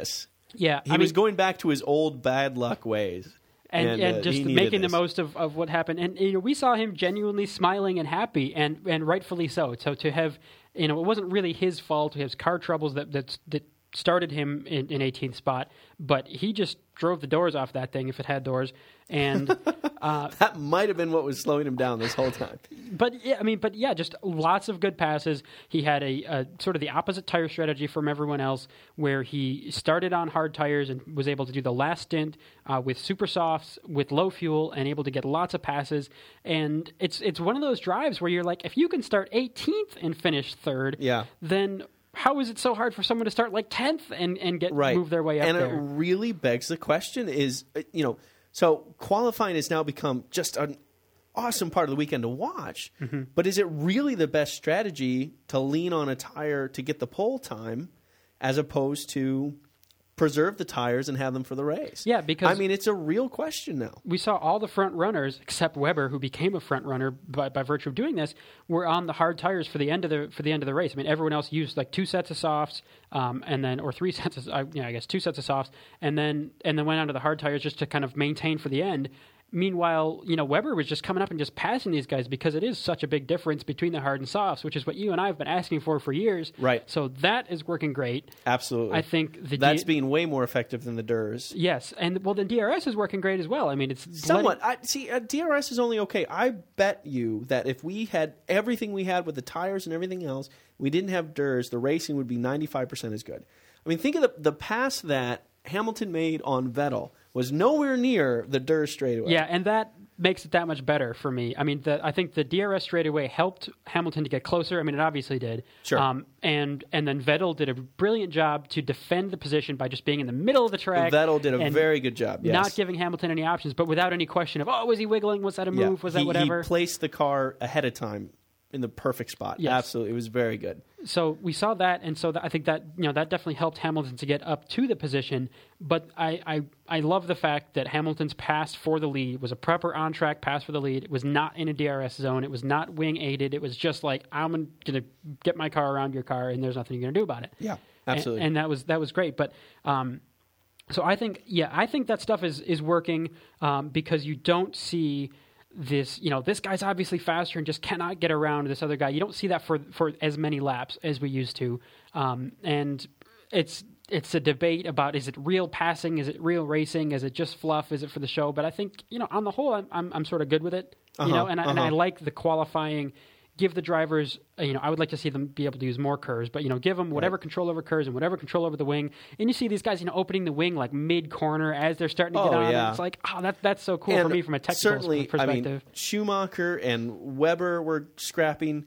Yeah, he I was mean, going back to his old bad luck ways. And, and, and uh, just he needed making this. the most of, of what happened. And you know, we saw him genuinely smiling and happy, and, and rightfully so. So to have, you know, it wasn't really his fault. He has car troubles that that, that started him in, in eighteenth spot, but he just drove the doors off that thing if it had doors. And uh, that might have been what was slowing him down this whole time. But yeah, I mean, but yeah, just lots of good passes. He had a, a sort of the opposite tire strategy from everyone else, where he started on hard tires and was able to do the last stint uh, with super softs, with low fuel, and able to get lots of passes. And it's it's one of those drives where you're like, if you can start eighteenth and finish third, yeah. then how is it so hard for someone to start like tenth and, and get right. move their way up and there? And it really begs the question is, you know, so qualifying has now become just an awesome part of the weekend to watch, mm-hmm. but is it really the best strategy to lean on a tire to get the pole time as opposed to preserve the tires and have them for the race? Yeah, because I mean, it's a real question now. We saw all the front runners, except Weber, who became a front runner by, by virtue of doing this, were on the hard tires for the end of the for the end of the race. I mean, everyone else used like two sets of softs, um, and then or three sets of, uh, you know, I guess two sets of softs, and then and then went onto the hard tires just to kind of maintain for the end. Meanwhile, you know, Weber was just coming up and just passing these guys because it is such a big difference between the hard and softs, which is what you and I have been asking for for years. Right. So that is working great. Absolutely. I think the that's D- being way more effective than the D R S. Yes, and well, then D R S is working great as well. I mean, it's somewhat. I, see, uh, D R S is only okay. I bet you that if we had everything we had with the tires and everything else, we didn't have D R S, the racing would be ninety-five percent as good. I mean, think of the the pass that Hamilton made on Vettel was nowhere near the D R S straightaway. Yeah, and that makes it that much better for me. I mean, the, I think the D R S straightaway helped Hamilton to get closer. I mean, it obviously did. Sure. Um, and and then Vettel did a brilliant job to defend the position by just being in the middle of the track. Vettel did a very good job, yes. Not giving Hamilton any options, but without any question of, oh, was he wiggling? Was that a move? Yeah. Was he, that whatever? He placed the car ahead of time in the perfect spot. Yes. Absolutely. It was very good. So we saw that, and so that, I think that you know that definitely helped Hamilton to get up to the position. But I, I, I love the fact that Hamilton's pass for the lead was a proper on-track pass for the lead. It was not in a D R S zone. It was not wing-aided. It was just like, I'm going to get my car around your car, and there's nothing you're going to do about it. Yeah, absolutely. And, and that was that was great. But um, so I think, yeah, I think that stuff is, is working um, because you don't see this, you know, this guy's obviously faster and just cannot get around this other guy. You don't see that for for as many laps as we used to, um, and it's it's a debate about, is it real passing, is it real racing, is it just fluff, is it for the show? But I think, you know, on the whole, I'm I'm, I'm sort of good with it, you uh-huh, know, and I, uh-huh. and I like the qualifying. Give the drivers, uh, you know, I would like to see them be able to use more curves, but, you know, give them whatever right. control over curves and whatever control over the wing. And you see these guys, you know, opening the wing like mid-corner as they're starting to oh, get on. Yeah. And it's like, oh, that, that's so cool and for me from a technical certainly, perspective. I mean, Schumacher and Weber were scrapping.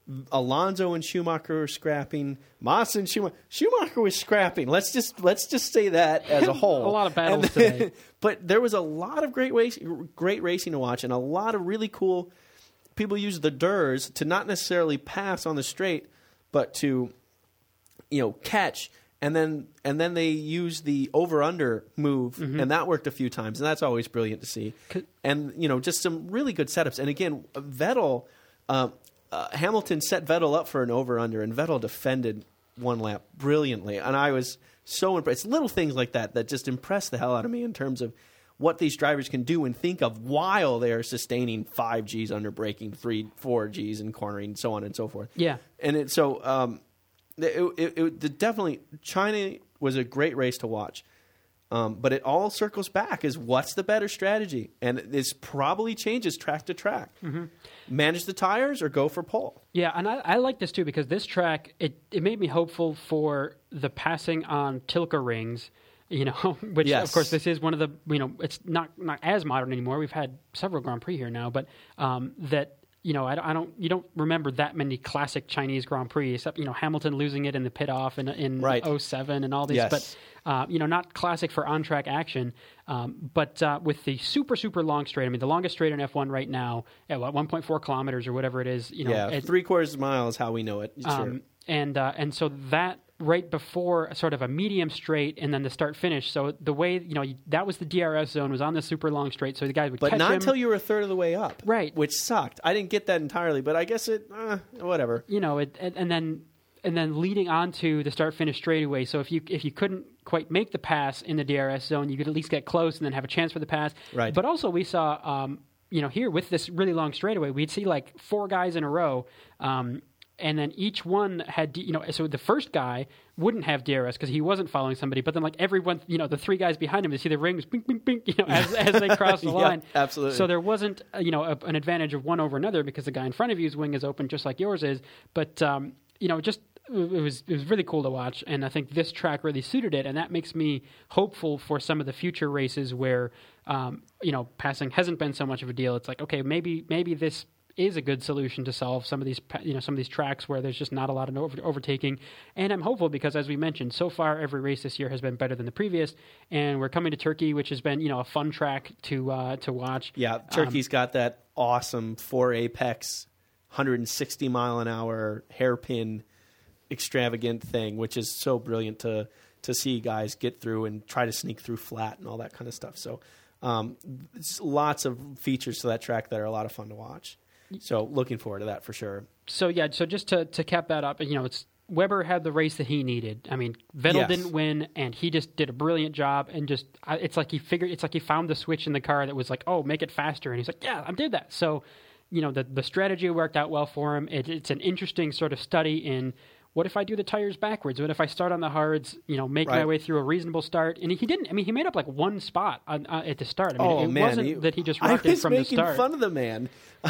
Alonso and Schumacher were scrapping. Massa and Schumacher. Schumacher was scrapping. Let's just let's just say that as a whole. A lot of battles then, today. But there was a lot of great race, great racing to watch, and a lot of really cool. People use the D R S to not necessarily pass on the straight, but to, you know, catch, and then and then they use the over under move, mm-hmm. and that worked a few times, and that's always brilliant to see. And you know, just some really good setups. And again, Vettel, uh, uh, Hamilton set Vettel up for an over under, and Vettel defended one lap brilliantly, and I was so impressed. It's little things like that that just impress the hell out of me in terms of what these drivers can do and think of while they are sustaining five Gs under braking, three, four Gs in cornering, so on and so forth. Yeah. And it, so um, it, it, it, it definitely, China was a great race to watch. Um, but it all circles back is what's the better strategy? And this probably changes track to track. Mm-hmm. Manage the tires or go for pole. Yeah, and I, I like this too because this track, it, it made me hopeful for the passing on Tilke rings. You know, which yes. of course this is one of the, you know, it's not, not as modern anymore. We've had several Grand Prix here now, but um, that, you know, I, I don't, you don't remember that many classic Chinese Grand Prix except, you know, Hamilton losing it in the pit off in, in right. oh seven and all these, yes. but, uh, you know, not classic for on-track action. Um, but uh, with the super, super long straight, I mean, the longest straight in F one right now, at what, one point four kilometers or whatever it is, you know. Yeah, it, three quarters of a mile is how we know it. Um, sure. And, uh, and so that, right before sort of a medium straight and then the start finish. So the way, you know, that was the D R S zone, was on the super long straight, so the guys would but catch not him. until you were a third of the way up. Right. Which sucked. I didn't get that entirely, but I guess it, uh, whatever. You know, it, and, and then and then leading on to the start-finish straightaway. So if you if you couldn't quite make the pass in the D R S zone, you could at least get close and then have a chance for the pass. Right. But also we saw, um, you know, here with this really long straightaway, we'd see like four guys in a row, um, and then each one had, you know, so the first guy wouldn't have D R S because he wasn't following somebody, but then like everyone, you know, the three guys behind him, you see the rings, bing, bing, bing, you know, as, as they cross the line. Yeah, absolutely. So there wasn't, uh, you know, a, an advantage of one over another because the guy in front of you's wing is open just like yours is. But, um, you know, just it was it was really cool to watch, and I think this track really suited it, and that makes me hopeful for some of the future races where, um, you know, passing hasn't been so much of a deal. It's like, okay, maybe maybe this is a good solution to solve some of these, you know, some of these tracks where there's just not a lot of over- overtaking. And I'm hopeful because, as we mentioned, so far every race this year has been better than the previous, and we're coming to Turkey, which has been, you know, a fun track to uh, to watch. Yeah, Turkey's um, got that awesome four apex, one hundred sixty mile an hour hairpin extravagant thing, which is so brilliant to to see guys get through and try to sneak through flat and all that kind of stuff. So, um, it's lots of features to that track that are a lot of fun to watch. So looking forward to that for sure. So yeah, so just to, to cap that up, you know, it's Weber had the race that he needed. I mean, Vettel yes. didn't win, and he just did a brilliant job. And just it's like he figured, it's like he found the switch in the car that was like, oh, make it faster. And he's like, yeah, I did that. So, you know, the the strategy worked out well for him. It, it's an interesting sort of study in what if I do the tires backwards? What if I start on the hards, you know, make right. my way through a reasonable start? And he didn't. I mean, he made up like one spot on, uh, at the start. I mean, oh, it man. wasn't he, that he just rocked it from the start. I was making fun of the man.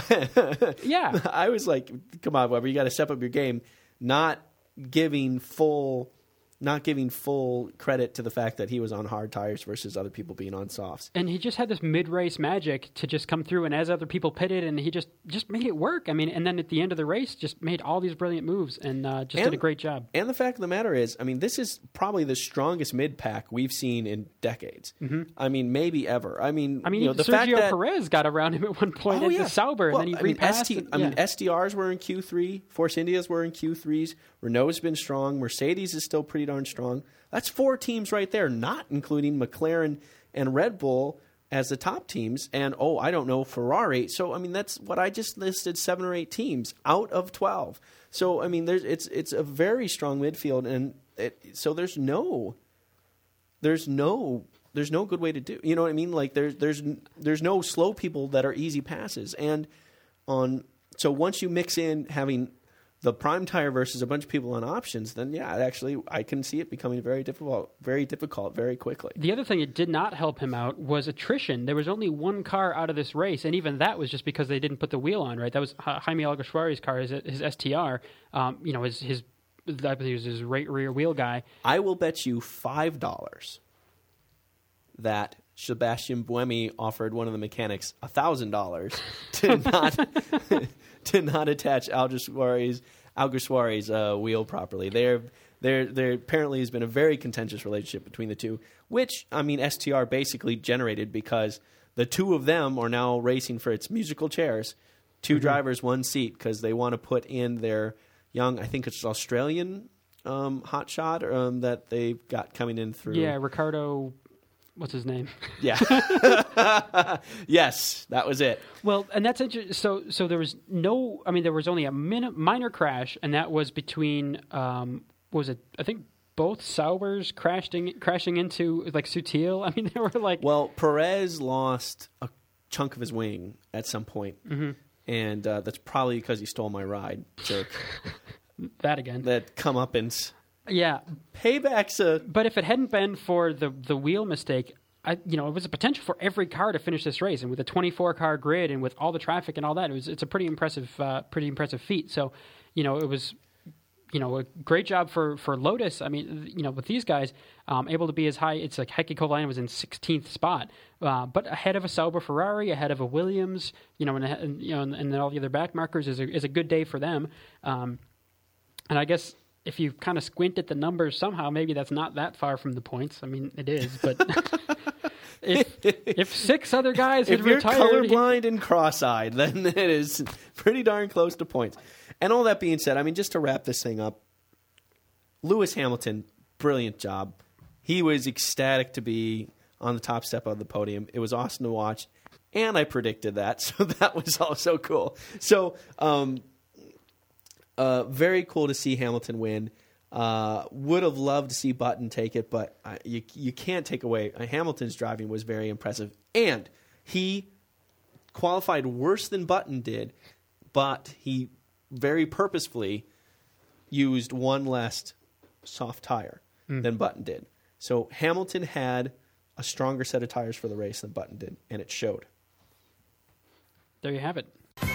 Yeah. I was like, come on, Weber, you got to step up your game. Not giving full... Not giving full credit to the fact that he was on hard tires versus other people being on softs. And he just had this mid-race magic to just come through, and as other people pitted, and he just, just made it work. I mean, and then at the end of the race, just made all these brilliant moves and uh, just and, did a great job. And the fact of the matter is, I mean, this is probably the strongest mid-pack we've seen in decades. Mm-hmm. I mean, maybe ever. I mean, I mean, you know, the Sergio fact that, Perez got around him at one point oh, at yeah. the Sauber, well, and then he I mean, repassed. S T, it. I yeah. mean, S D Rs were in Q three, Force Indias were in Q threes, Renault's been strong, Mercedes is still pretty darn strong. That's four teams right there, not including McLaren and Red Bull as the top teams. And, oh, I don't know, Ferrari. So, I mean, that's what I just listed, seven or eight teams out of twelve. So, I mean, there's it's it's a very strong midfield. And it, so there's no there's no there's no good way to do. You know what I mean? Like there's there's there's no slow people that are easy passes. And on so once you mix in having the prime tire versus a bunch of people on options, then yeah, it actually I can see it becoming very difficult, very difficult, very quickly. The other thing that did not help him out was attrition. There was only one car out of this race, and even that was just because they didn't put the wheel on. Right, that was Jaime Alguersuari's car, his, his S T R. Um, you know, his his I believe was his right rear wheel guy. I will bet you five dollars that Sebastian Buemi offered one of the mechanics a thousand dollars to not to not attach Alguersuari's Alguersuari's uh, wheel properly. There, there, there apparently has been a very contentious relationship between the two, which I mean S T R basically generated because the two of them are now racing for its musical chairs, two mm-hmm. drivers, one seat, because they want to put in their young, I think it's Australian um, hotshot um, that they've got coming in through. Yeah, Ricardo. What's his name? Yeah. Yes, that was it. Well, and that's interesting. So, so there was no. I mean, there was only a min- minor crash, and that was between. Um, what was it? I think both Saubers crashing crashing into like Sutil. I mean, they were like. Well, Perez lost a chunk of his wing at some point, mm-hmm. and uh, that's probably because he stole my ride. Jerk. That again. That comeuppance. Yeah, payback's a. But if it hadn't been for the the wheel mistake, I you know it was a potential for every car to finish this race, and with a twenty-four car grid and with all the traffic and all that, it was it's a pretty impressive uh, pretty impressive feat. So, you know, it was, you know, a great job for, for Lotus. I mean, you know, with these guys um, able to be as high. It's like Heikki Kovalainen was in sixteenth spot, uh, but ahead of a Sauber Ferrari, ahead of a Williams, you know, and, and you know, and, and then all the other back markers is a, is a good day for them. Um, and I guess. If you kind of squint at the numbers somehow, maybe that's not that far from the points. I mean, it is, but if, if six other guys had if you're retired... colorblind and cross-eyed, then it is pretty darn close to points. And all that being said, I mean, just to wrap this thing up, Lewis Hamilton, brilliant job. He was ecstatic to be on the top step of the podium. It was awesome to watch, and I predicted that, so that was also cool. So, um... uh, very cool to see Hamilton win. Uh, would have loved to see Button take it, but uh, you you can't take away. Uh, Hamilton's driving was very impressive, and he qualified worse than Button did, but he very purposefully used one less soft tire mm. than Button did. So Hamilton had a stronger set of tires for the race than Button did, and it showed. There you have it.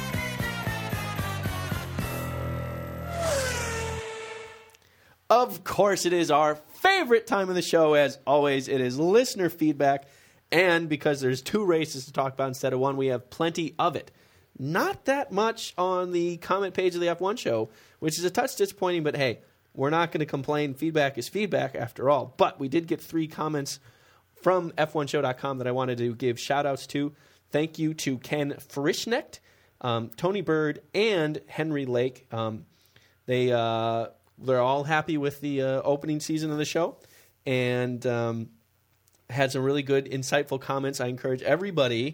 Of course, it is our favorite time of the show. As always, it is listener feedback. And because there's two races to talk about instead of one, we have plenty of it. Not that much on the comment page of the F one show, which is a touch disappointing, but hey, we're not going to complain. Feedback is feedback after all. But we did get three comments from F one show dot com that I wanted to give shout-outs to. Thank you to Ken Frischnecht, um, Tony Bird, and Henry Lake. Um, they... Uh, They're all happy with the uh, opening season of the show and um, had some really good, insightful comments. I encourage everybody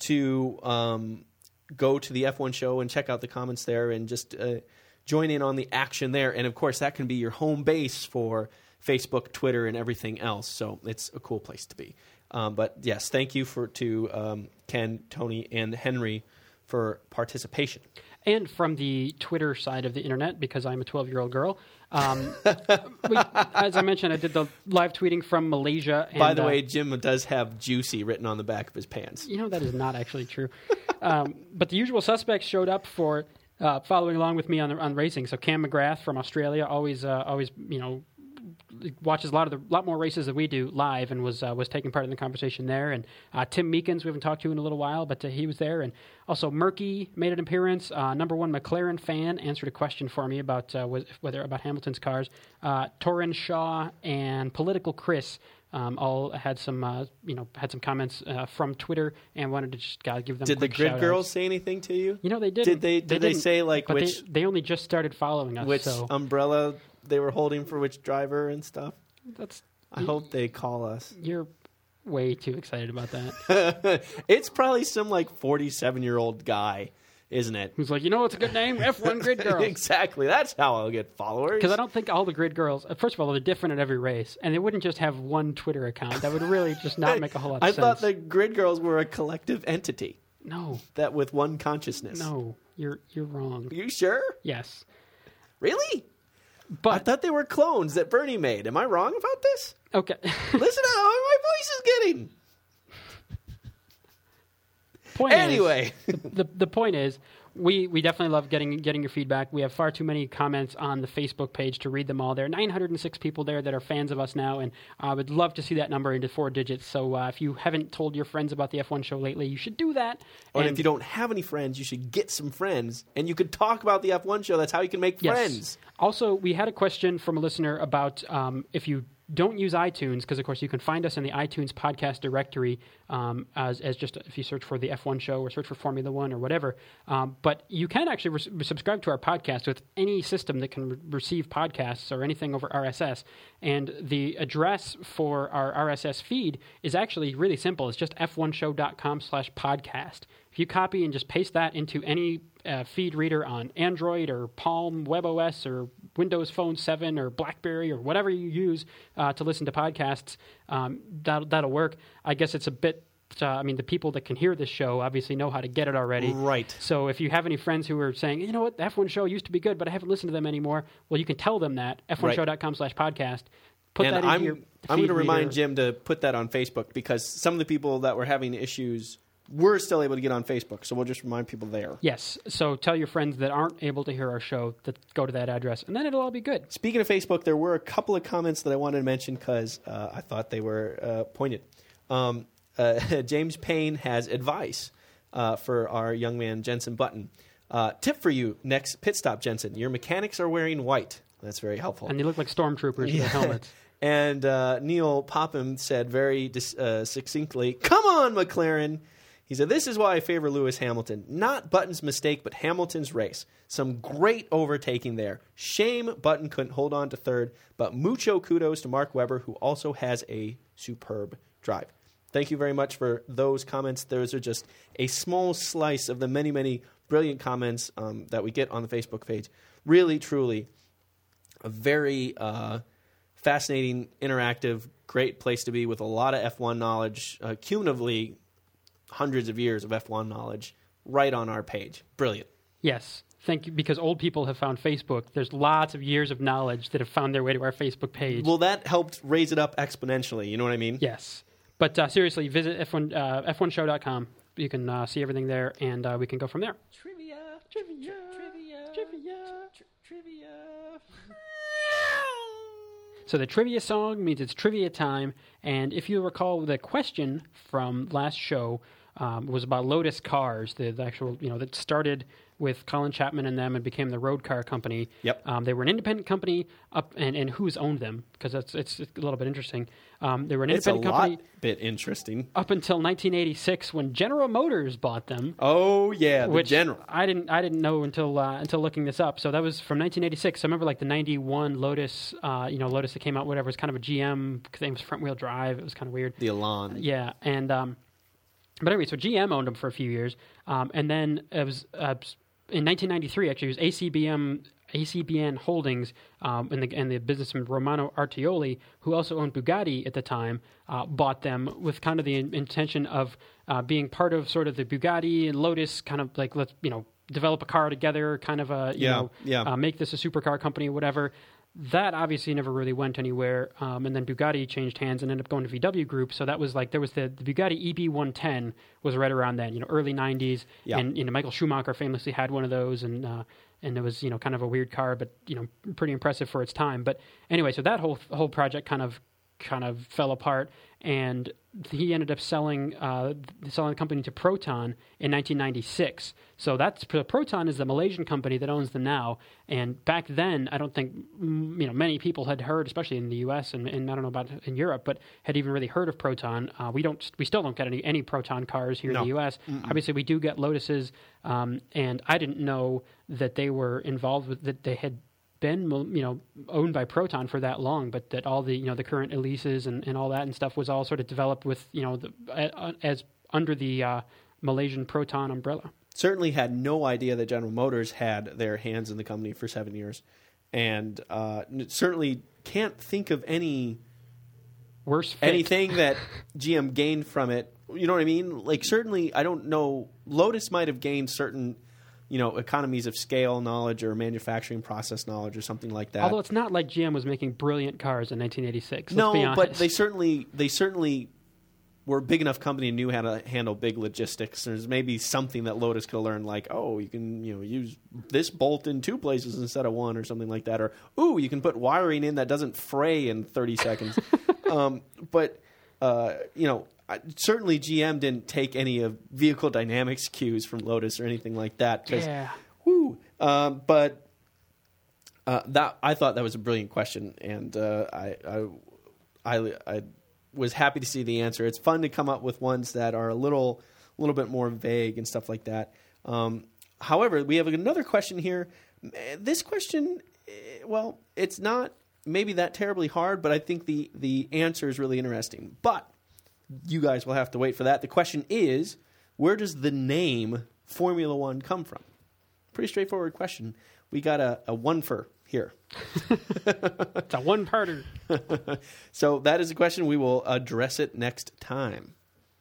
to um, go to the F one show and check out the comments there and just uh, join in on the action there. And, of course, that can be your home base for Facebook, Twitter, and everything else. So it's a cool place to be. Um, but, yes, thank you for to um, Ken, Tony, and Henry for participation. And from the Twitter side of the internet, because I'm a twelve-year-old girl, um, we, as I mentioned, I did the live tweeting from Malaysia. And, By the uh, way, Jim does have Juicy written on the back of his pants. You know, that is not actually true. um, but the usual suspects showed up for uh, following along with me on the, on racing. So Cam McGrath from Australia always, uh, always, you know, watches a lot of the lot more races than we do live, and was uh, was taking part in the conversation there. And uh, Tim Meekins, we haven't talked to in a little while, but uh, he was there. And also Murky made an appearance. Uh, number one McLaren fan answered a question for me about uh, whether about Hamilton's cars. Uh, Torrin Shaw and Political Chris um, all had some uh, you know had some comments uh, from Twitter, and wanted to just uh, give them. Did the quick Grid shout-outs. Girls say anything to you? You know, they did. Did they? Did they, they say like but which? They, they only just started following us. Which so. umbrella they were holding for which driver and stuff? That's. I hope they call us. You're way too excited about that. It's probably some like forty-seven-year-old guy, isn't it? Who's like, you know what's a good name? F one Grid Girls. Exactly. That's how I'll get followers. Because I don't think all the Grid Girls, first of all, they're different at every race, and they wouldn't just have one Twitter account. That would really just not make a whole lot of I sense. thought the Grid Girls were a collective entity. No. That with one consciousness. No, you're you're wrong. Are you sure? Yes. Really? But I thought they were clones that Bernie made. Am I wrong about this? Okay. Listen to how my voice is getting. Point anyway. Is, the, the the point is, we, we definitely love getting getting your feedback. We have far too many comments on the Facebook page to read them all. There are nine hundred six people there that are fans of us now, and I would love to see that number into four digits. So uh, if you haven't told your friends about the F one show lately, you should do that. Or and if you don't have any friends, you should get some friends, and you could talk about the F one show. That's how you can make yes. friends. Also, we had a question from a listener about um, if you don't use iTunes, because of course you can find us in the iTunes podcast directory um, as, as just if you search for the F one show or search for Formula One or whatever. Um, but you can actually re- subscribe to our podcast with any system that can re- receive podcasts or anything over R S S. And the address for our R S S feed is actually really simple. It's just f one show dot com slash podcast. If you copy and just paste that into any uh, feed reader on Android or Palm WebOS or Windows Phone seven or BlackBerry or whatever you use uh, to listen to podcasts, um, that'll, that'll work. I guess it's a bit, uh, I mean, the people that can hear this show obviously know how to get it already. Right. So if you have any friends who are saying, you know what, the F one show used to be good, but I haven't listened to them anymore, well, you can tell them that, f one show dot com slash podcast. Put and that into I'm, your I'm going to remind reader. Jim to put that on Facebook, because some of the people that were having issues were still able to get on Facebook, so we'll just remind people there. Yes, so tell your friends that aren't able to hear our show to go to that address, and then it'll all be good. Speaking of Facebook, there were a couple of comments that I wanted to mention because uh, I thought they were uh, poignant. Um, uh, James Payne has advice uh, for our young man, Jensen Button. Uh, tip for you, next pit stop, Jensen. Your mechanics are wearing white. That's very helpful. And they look like stormtroopers Yeah. with their helmets. And uh, Neil Popham said very dis- uh, succinctly, "Come on, McLaren." He said, "This is why I favor Lewis Hamilton. Not Button's mistake, but Hamilton's race. Some great overtaking there. Shame Button couldn't hold on to third, but mucho kudos to Mark Webber, who also has a superb drive." Thank you very much for those comments. Those are just a small slice of the many, many brilliant comments um, that we get on the Facebook page. really, truly a very uh, fascinating, interactive, great place to be with a lot of F one knowledge, uh, cumulatively hundreds of years of F one knowledge right on our page. Brilliant. Yes. Thank you, because old people have found Facebook. There's lots of years of knowledge that have found their way to our Facebook page. Well, that helped raise it up exponentially. You know what I mean? Yes. But uh, seriously, visit F one, uh, F one show dot com. You can uh, see everything there, and uh, we can go from there. Trivia, trivia, trivia, trivia, trivia. So the trivia song means it's trivia time, and if you recall, the question from last show um, was about Lotus Cars, the, the actual, you know, that started with Colin Chapman and them and became the road car company. Yep. Um, they were an independent company, up and, and who's owned them, because that's it's a little bit interesting. Um, they were an It's a independent company lot bit interesting. up until nineteen eighty-six when General Motors bought them. Oh yeah, the Which General. I didn't I didn't know until uh, until looking this up. So that was from nineteen eighty-six. I remember like the ninety-one Lotus, uh, you know, Lotus that came out, whatever. It was kind of a G M because it was front wheel drive. It was kind of weird. The Elan. Yeah, and um, but anyway, so G M owned them for a few years, um, and then it was uh, in nineteen ninety-three. Actually, it was A C B M. A C B N Holdings um, and, the, and the businessman Romano Artioli, who also owned Bugatti at the time, uh, bought them with kind of the in- intention of uh, being part of sort of the Bugatti and Lotus kind of like, let's, you know, develop a car together, kind of a, you Yeah, know, yeah. Uh, make this a supercar company or whatever. That obviously never really went anywhere. Um, and then Bugatti changed hands and ended up going to V W Group. So that was like, there was the, the Bugatti E B one ten was right around then, you know, early nineties. Yeah. And, you know, Michael Schumacher famously had one of those, and, uh, and it was, you know, kind of a weird car, but, you know, pretty impressive for its time. But anyway, so that whole whole project kind of kind of fell apart, and he ended up selling uh, selling the company to Proton in nineteen ninety-six. So that's Proton is the Malaysian company that owns them now. And back then, I don't think you know many people had heard, especially in the U S and, and I don't know about in Europe, but had even really heard of Proton. Uh, we don't, we still don't get any any Proton cars here No. in the U S. Mm-mm. Obviously, we do get Lotuses, um, and I didn't know that they were involved with that. They had been, you know, owned by Proton for that long, but that all the, you know, the current Elises and, and all that and stuff was all sort of developed with, you know, the, uh, as under the uh, Malaysian Proton umbrella. Certainly had no idea that General Motors had their hands in the company for seven years. And uh, certainly can't think of any worse fit. anything that G M gained from it. You know what I mean? Like, certainly, I don't know. Lotus might have gained certain, you know, economies of scale knowledge or manufacturing process knowledge or something like that. Although it's not like G M was making brilliant cars in nineteen eighty-six. Let's no, be honest. but they certainly they certainly were a big enough company and knew how to handle big logistics. There's maybe something that Lotus could learn, like, oh, you can you know use this bolt in two places instead of one, or something like that. Or, ooh, you can put wiring in that doesn't fray in thirty seconds. um, but uh, you know. Certainly, G M didn't take any of vehicle dynamics cues from Lotus or anything like that. Yeah. Whoo, um, but uh, that I thought that was a brilliant question, and uh, I, I, I, I was happy to see the answer. It's fun to come up with ones that are a little, little bit more vague and stuff like that. Um, however, we have another question here. This question, well, it's not maybe that terribly hard, but I think the the answer is really interesting. But you guys will have to wait for that. The question is, where does the name Formula One come from? Pretty straightforward question. We got a, a one-fer here. It's a one-parter. So that is a question. We will address it next time.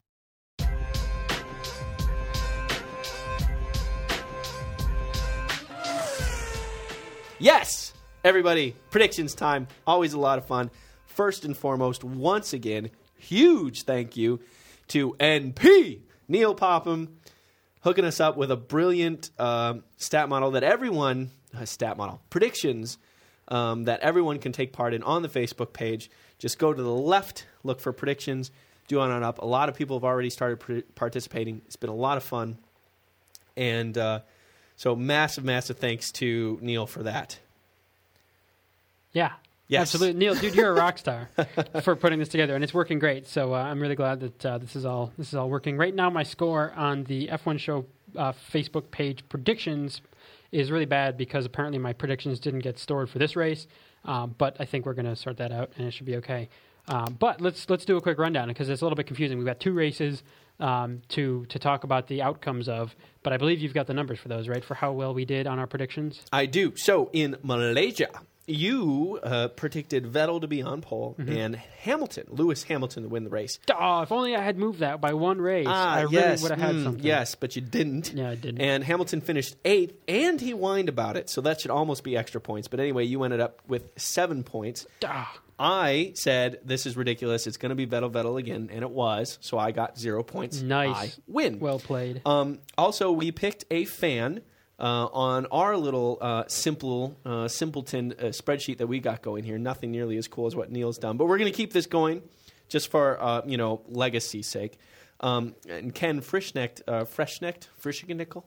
Yes, everybody, predictions time. Always a lot of fun. First and foremost, once again, huge thank you to N P, Neil Popham, hooking us up with a brilliant um, stat model that everyone, uh, stat model, predictions um, that everyone can take part in on the Facebook page. Just go to the left, look for predictions, do on and up. A lot of people have already started pre- participating. It's been a lot of fun. And uh, so massive, massive thanks to Neil for that. Yeah. Yes. Absolutely. Neil, dude, you're a rock star for putting this together, and it's working great. So uh, I'm really glad that uh, this is all this is all working. Right now, my score on the F one Show uh, Facebook page predictions is really bad because apparently my predictions didn't get stored for this race. Um, but I think we're going to sort that out, and it should be okay. Um, but let's let's do a quick rundown because it's a little bit confusing. We've got two races. um, to to talk about the outcomes of. But I believe you've got the numbers for those, right? For how well we did on our predictions. I do. So in Malaysia, you uh, predicted Vettel to be on pole mm-hmm. and Hamilton, Lewis Hamilton, to win the race. Oh, if only I had moved that by one race, ah, I really yes. would have had mm, something. Yes, but you didn't. Yeah, I didn't. And Hamilton finished eighth, and he whined about it, so that should almost be extra points. But anyway, you ended up with seven points. Ah. I said, this is ridiculous. It's going to be Vettel, Vettel again, and it was. So I got zero points. Nice. I win. Well played. Um, also, we picked a fan uh, on our little uh, simple uh, simpleton uh, spreadsheet that we got going here. Nothing nearly as cool as what Neil's done. But we're going to keep this going just for, uh, you know, legacy's sake. Um, and Ken Frischnecht, uh, Frischnecht, Frischnickel?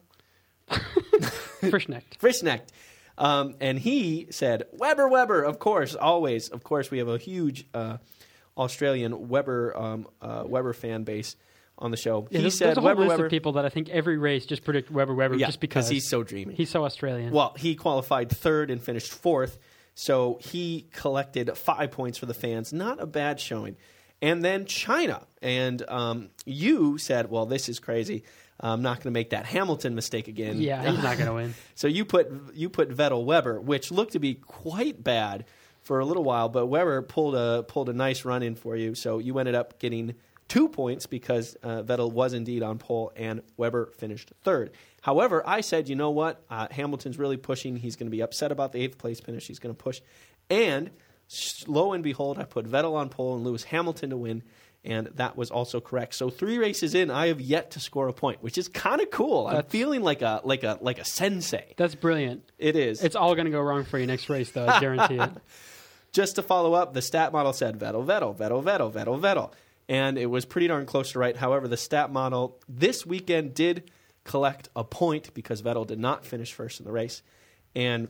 Frischnecht. Frischnecht. Um, and he said, Weber, Weber, of course, always. Of course, we have a huge uh, Australian Weber um, uh, Weber fan base on the show. Yeah, he there's, said, there's a whole Weber, list Weber. of people that I think every race just predict Weber, Weber Yeah, just because he's so dreamy. He's so Australian. Well, he qualified third and finished fourth, so he collected five points for the fans. Not a bad showing. And then China. And um, you said, well, this is crazy. I'm not going to make that Hamilton mistake again. Yeah, he's not going to win. So you put you put Vettel Weber, which looked to be quite bad for a little while, but Weber pulled a pulled a nice run in for you. So you ended up getting two points because uh, Vettel was indeed on pole and Weber finished third. However, I said, you know what? Uh, Hamilton's really pushing. He's going to be upset about the eighth place finish. He's going to push. And lo and behold, I put Vettel on pole and Lewis Hamilton to win. And that was also correct. So three races in, I have yet to score a point, which is kind of cool. That's, I'm feeling like a like a like a sensei. That's brilliant. It is. It's all going to go wrong for you next race, though. I guarantee it. Just to follow up, the stat model said Vettel, Vettel, Vettel, Vettel, Vettel, Vettel, and it was pretty darn close to right. However, the stat model this weekend did collect a point because Vettel did not finish first in the race, and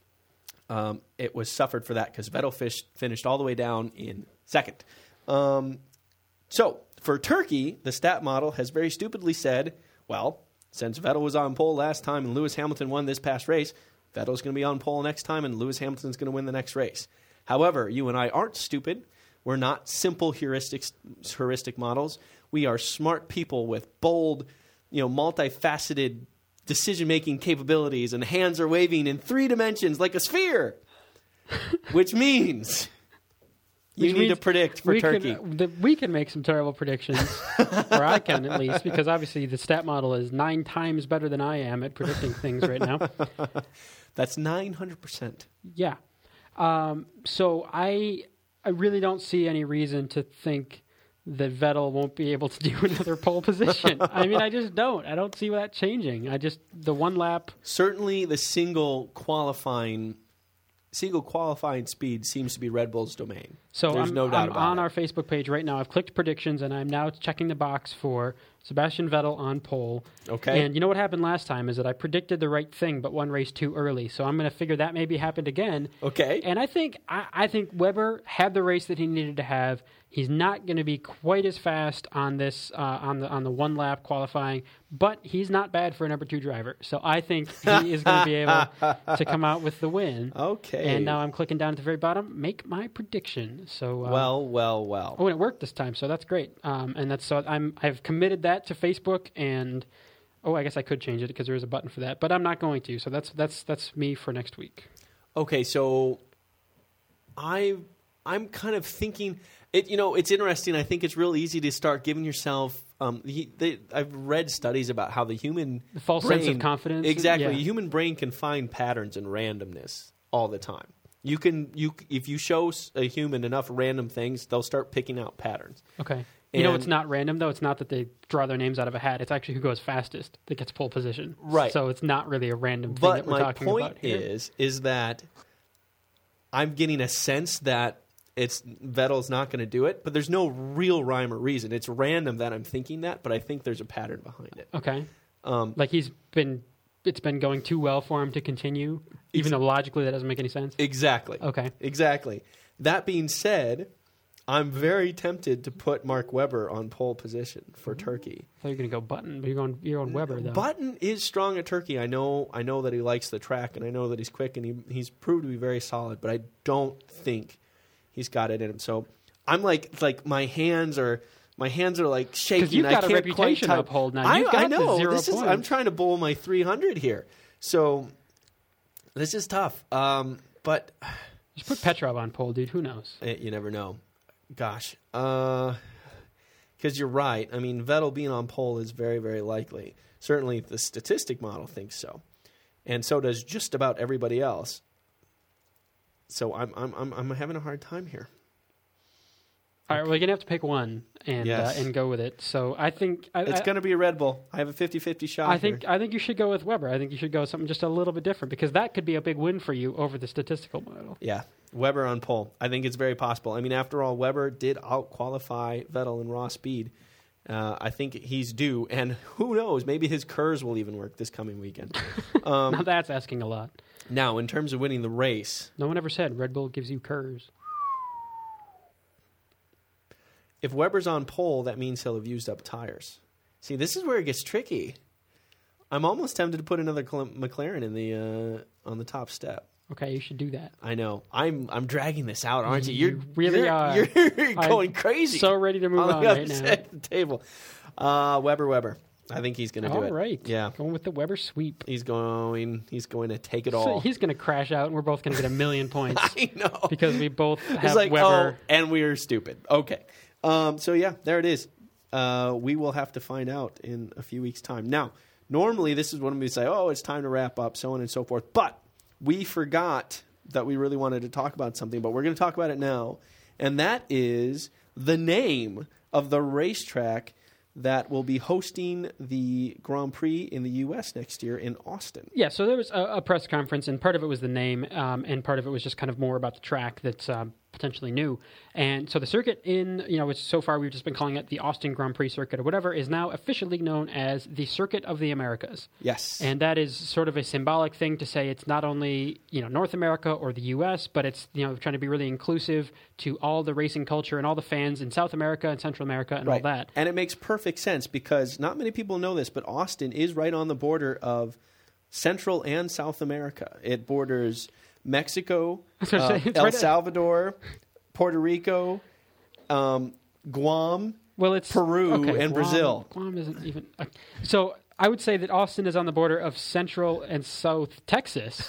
um, it was suffered for that because Vettel fish, finished all the way down in second. Um, So, for Turkey, the stat model has very stupidly said, well, since Vettel was on pole last time and Lewis Hamilton won this past race, Vettel's going to be on pole next time and Lewis Hamilton's going to win the next race. However, you and I aren't stupid. We're not simple heuristics, heuristic models. We are smart people with bold, you know, multifaceted decision-making capabilities, and hands are waving in three dimensions like a sphere, which means... You Which need to predict for we Turkey. Can, the, we can make some terrible predictions, or I can at least, because obviously the stat model is nine times better than I am at predicting things right now. That's nine hundred percent. Yeah. Um, so I I really don't see any reason to think that Vettel won't be able to do another pole position. I mean, I just don't. I don't see that changing. I just, the one lap. Certainly the single qualifying Single qualifying speed seems to be Red Bull's domain. So There's I'm, no doubt I'm about on it. our Facebook page right now. I've clicked predictions, and I'm now checking the box for Sebastian Vettel on pole. Okay. And you know what happened last time is that I predicted the right thing, but one race too early. So I'm going to figure that maybe happened again. Okay. And I think I, I think Weber had the race that he needed to have. He's not going to be quite as fast on this uh, on the on the one lap qualifying, but he's not bad for a number two driver. So I think he is going to be able to come out with the win. Okay. And now I'm clicking down at the very bottom, make my prediction. So uh, well, well, well. oh, and it worked this time, so that's great. Um, and that's so I'm I've committed that to Facebook, and oh, I guess I could change it because there is a button for that, but I'm not going to. So that's that's that's me for next week. Okay, so I I'm kind of thinking it. You know, it's interesting. I think it's real easy to start giving yourself. Um, the, the, I've read studies about how the human The false brain, sense of confidence. Exactly, Yeah. the human brain can find patterns and randomness all the time. You can you if you show a human enough random things, they'll start picking out patterns. Okay. You know, And- it's not random, though. It's not that they draw their names out of a hat. It's actually who goes fastest that gets pole position. Right. So it's not really a random thing But that we're my talking point about here. is is that I'm getting a sense that it's Vettel's not going to do it, but there's no real rhyme or reason. It's random that I'm thinking that, but I think there's a pattern behind it. Okay. Um, Like he's been, it's been going too well for him to continue, even though logically that doesn't make any sense. exactly. Okay. Exactly. That being said, I'm very tempted to put Mark Webber on pole position for Turkey. I thought you were going to go Button, but you're going, you're on Weber, though. Button is strong at Turkey. I know I know that he likes the track, and I know that he's quick, and he, he's proved to be very solid, but I don't think he's got it in him. So I'm like, like my hands are my hands are like shaking. Because you've got I a can't reputation quite to type. uphold now. I, You've got I know. the zero this is, points. I'm trying to bowl my three hundred here. So this is tough. Um, but Just put Petrov on pole, dude. Who knows? eh, you never know. Gosh. Because you're right. I mean, Vettel being on pole is very, very likely. Certainly the statistic model thinks so. And so does just about everybody else. So I'm I'm I'm, I'm having a hard time here. All right, well, you're going to have to pick one and Yes. uh, and go with it. So I think... I, It's I, going to be a Red Bull. I have a fifty-fifty shot I think here. I think you should go with Weber. I think you should go with something just a little bit different because that could be a big win for you over the statistical model. Yeah, Weber on pole. I think it's very possible. I mean, after all, Weber did out-qualify Vettel in raw speed. Uh, I think he's due, and who knows, maybe his curves will even work this coming weekend. Um, Now that's asking a lot. now, in terms of winning the race, No one ever said Red Bull gives you curves. if Weber's on pole, that means he'll have used up tires. See, this is where it gets tricky. I'm almost tempted to put another Cl- McLaren in the uh, on the top step. Okay, you should do that. I know. I'm I'm dragging this out, aren't you? You You're really you're, are. You're going I'm crazy. So ready to move on, on the right other now. side of the table. Uh, Weber, Weber. I think he's going to do All it. right. Yeah. Going with the Weber sweep. He's going. He's going to take it So all. he's going to crash out, and we're both going to get a million points I know because we both have It's like, Weber. oh, and we are stupid. Okay. Um, so yeah, there it is. Uh, we will have to find out in a few weeks' time. Now, normally this is when we say, "Oh, it's time to wrap up," so on and so forth. But we forgot that we really wanted to talk about something, but we're going to talk about it now, and that is the name of the racetrack that will be hosting the Grand Prix in the U S next year in Austin. Yeah, so there was a, a press conference, and part of it was the name, um, and part of it was just kind of more about the track that's um, potentially new. And so the circuit in, you know, which so far we've just been calling it the Austin Grand Prix circuit or whatever, is now officially known as the Circuit of the Americas. Yes. And that is sort of a symbolic thing to say it's not only, you know, North America or the U S, but it's, you know, trying to be really inclusive to all the racing culture and all the fans in South America and Central America and all that. And it makes perfect sense because not many people know this, but Austin is right on the border of Central and South America. It borders Mexico, was gonna uh, say, it's El right at- Salvador, Puerto Rico, um, Guam, Well, it's Peru, okay, and Guam- Brazil. Guam isn't even. Uh, so I would say that Austin is on the border of Central and South Texas,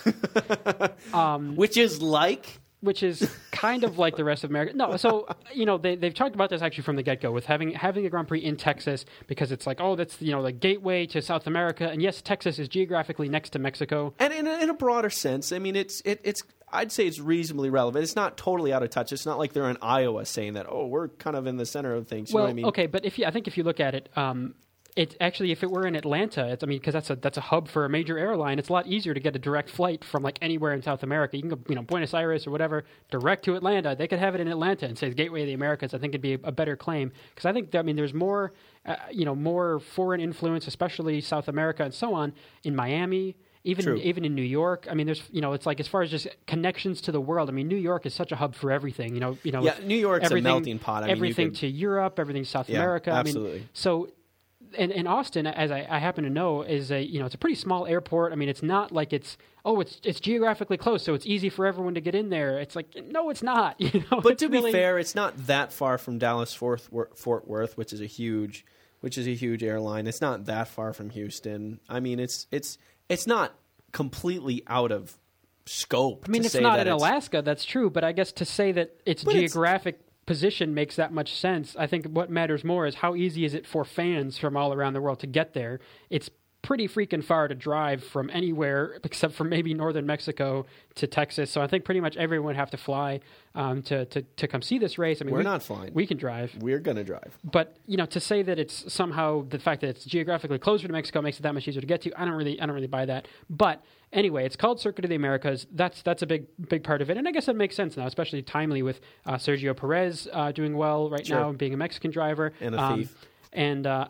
which is like which is kind of like the rest of America. No, so you know they they've talked about this actually from the get go with having having a Grand Prix in Texas because it's like, oh, that's, you know, the gateway to South America, and yes, Texas is geographically next to Mexico. And in a, in a broader sense, I mean, it's it, it's I'd say it's reasonably relevant. It's not totally out of touch. It's not like they're in Iowa saying that, oh, we're kind of in the center of things. You Well, know what I mean? okay, but if you, I think if you look at it, um, it actually, if it were in Atlanta, it's, I mean, because that's a that's a hub for a major airline, it's a lot easier to get a direct flight from like anywhere in South America. You can go, you know, Buenos Aires or whatever, direct to Atlanta. They could have it in Atlanta and say the Gateway of the Americas. I think it'd be a, a better claim because I think that, I mean, there's more, uh, you know, more foreign influence, especially South America and so on, in Miami. Even True. even in New York, I mean, there's, you know, it's like as far as just connections to the world. I mean, New York is such a hub for everything. You know, you know, Yeah, New York's a everything- melting pot. I mean, you everything could- to Europe, everything to South Yeah, America. absolutely. I mean, so. And, and Austin, as I, I happen to know, is a, you know, it's a pretty small airport. I mean, it's not like it's, oh, it's it's geographically close, so it's easy for everyone to get in there. It's like, no, it's not. You know, But it's to be really- fair, it's not that far from Dallas Fort Worth, Fort Worth, which is a huge, which is a huge airline. It's not that far from Houston. I mean, it's it's it's not completely out of scope. I mean, to it's say not that in it's- Alaska, that's true, but I guess to say that its But it's- geographic position makes that much sense. I think what matters more is how easy is it for fans from all around the world to get there. It's pretty freaking far to drive from anywhere except for maybe northern Mexico to Texas. So I think pretty much everyone would have to fly um, to, to to come see this race. I mean, We're we, not flying. We can drive. We're gonna drive. But, you know, to say that it's somehow the fact that it's geographically closer to Mexico makes it that much easier to get to, I don't really I don't really buy that. But anyway, it's called Circuit of the Americas. That's that's a big big part of it, and I guess that makes sense now, especially timely with uh, Sergio Perez uh, doing well right Sure. now, being a Mexican driver And a um, thief. And uh,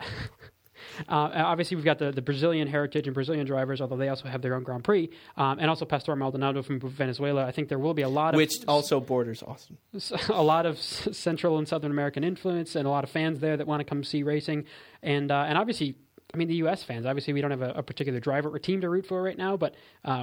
uh, obviously, we've got the, the Brazilian heritage and Brazilian drivers, although they also have their own Grand Prix, um, and also Pastor Maldonado from Venezuela. I think there will be a lot of Which also borders Austin. a lot of s- Central and Southern American influence, and a lot of fans there that want to come see racing, and uh, and obviously, I mean, the U S fans. Obviously, we don't have a, a particular driver or team to root for right now, but um,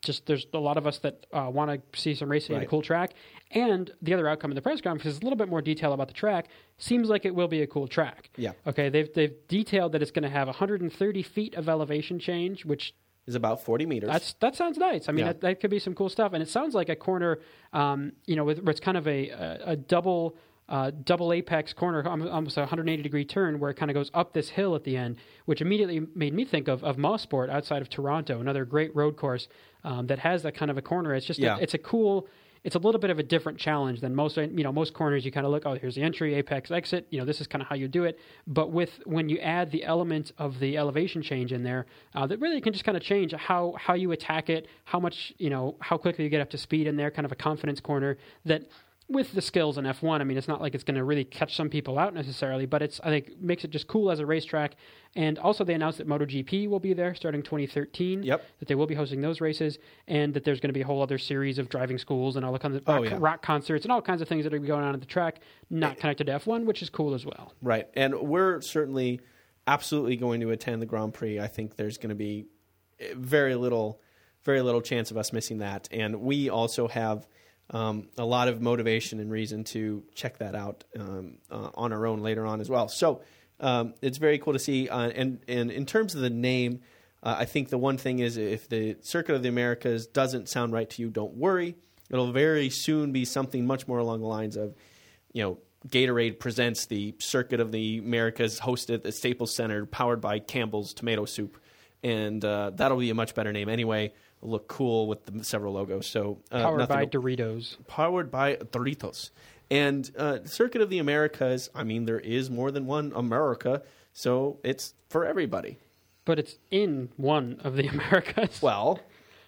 just there's a lot of us that uh, want to see some racing Right. at a cool track. And the other outcome of the press conference is a little bit more detail about the track. Seems like it will be a cool track. Yeah. Okay, they've they've detailed that it's going to have one hundred thirty feet of elevation change, which Is about forty meters. that's that sounds nice. I mean, Yeah. that, that could be some cool stuff. And it sounds like a corner, um, you know, with, where it's kind of a a, a double. Uh, double apex corner, almost a one hundred eighty degree turn, where it kind of goes up this hill at the end, which immediately made me think of of Mosport outside of Toronto, another great road course um, that has that kind of a corner. It's just Yeah. a, it's a cool. It's a little bit of a different challenge than most. You know, most corners you kind of look. Oh, here's the entry, apex, exit. You know, this is kind of how you do it. But with when you add the element of the elevation change in there, uh, that really can just kind of change how how you attack it, how much you know, how quickly you get up to speed in there. Kind of a confidence corner that. With the skills in F one, I mean, it's not like it's going to really catch some people out necessarily, but it's I think makes it just cool as a racetrack. And also, they announced that MotoGP will be there starting twenty thirteen. Yep. That they will be hosting those races, and that there's going to be a whole other series of driving schools and all the kinds of Oh, rock, yeah. rock concerts and all kinds of things that are going on at the track, not connected to F one, which is cool as well. Right. And we're certainly absolutely going to attend the Grand Prix. I think there's going to be very little, very little chance of us missing that. And we also have um, a lot of motivation and reason to check that out um, uh, on our own later on as well. So um, it's very cool to see. Uh, and, and in terms of the name, uh, I think the one thing is if the Circuit of the Americas doesn't sound right to you, don't worry. It'll very soon be something much more along the lines of, you know, Gatorade presents the Circuit of the Americas hosted at the Staples Center, powered by Campbell's Tomato Soup. And uh, that'll be a much better name anyway. It'll look cool with the several logos. So uh, Powered by to, Doritos. Powered by Doritos. And uh, Circuit of the Americas, I mean, there is more than one America, so it's for everybody. But it's in one of the Americas. Well,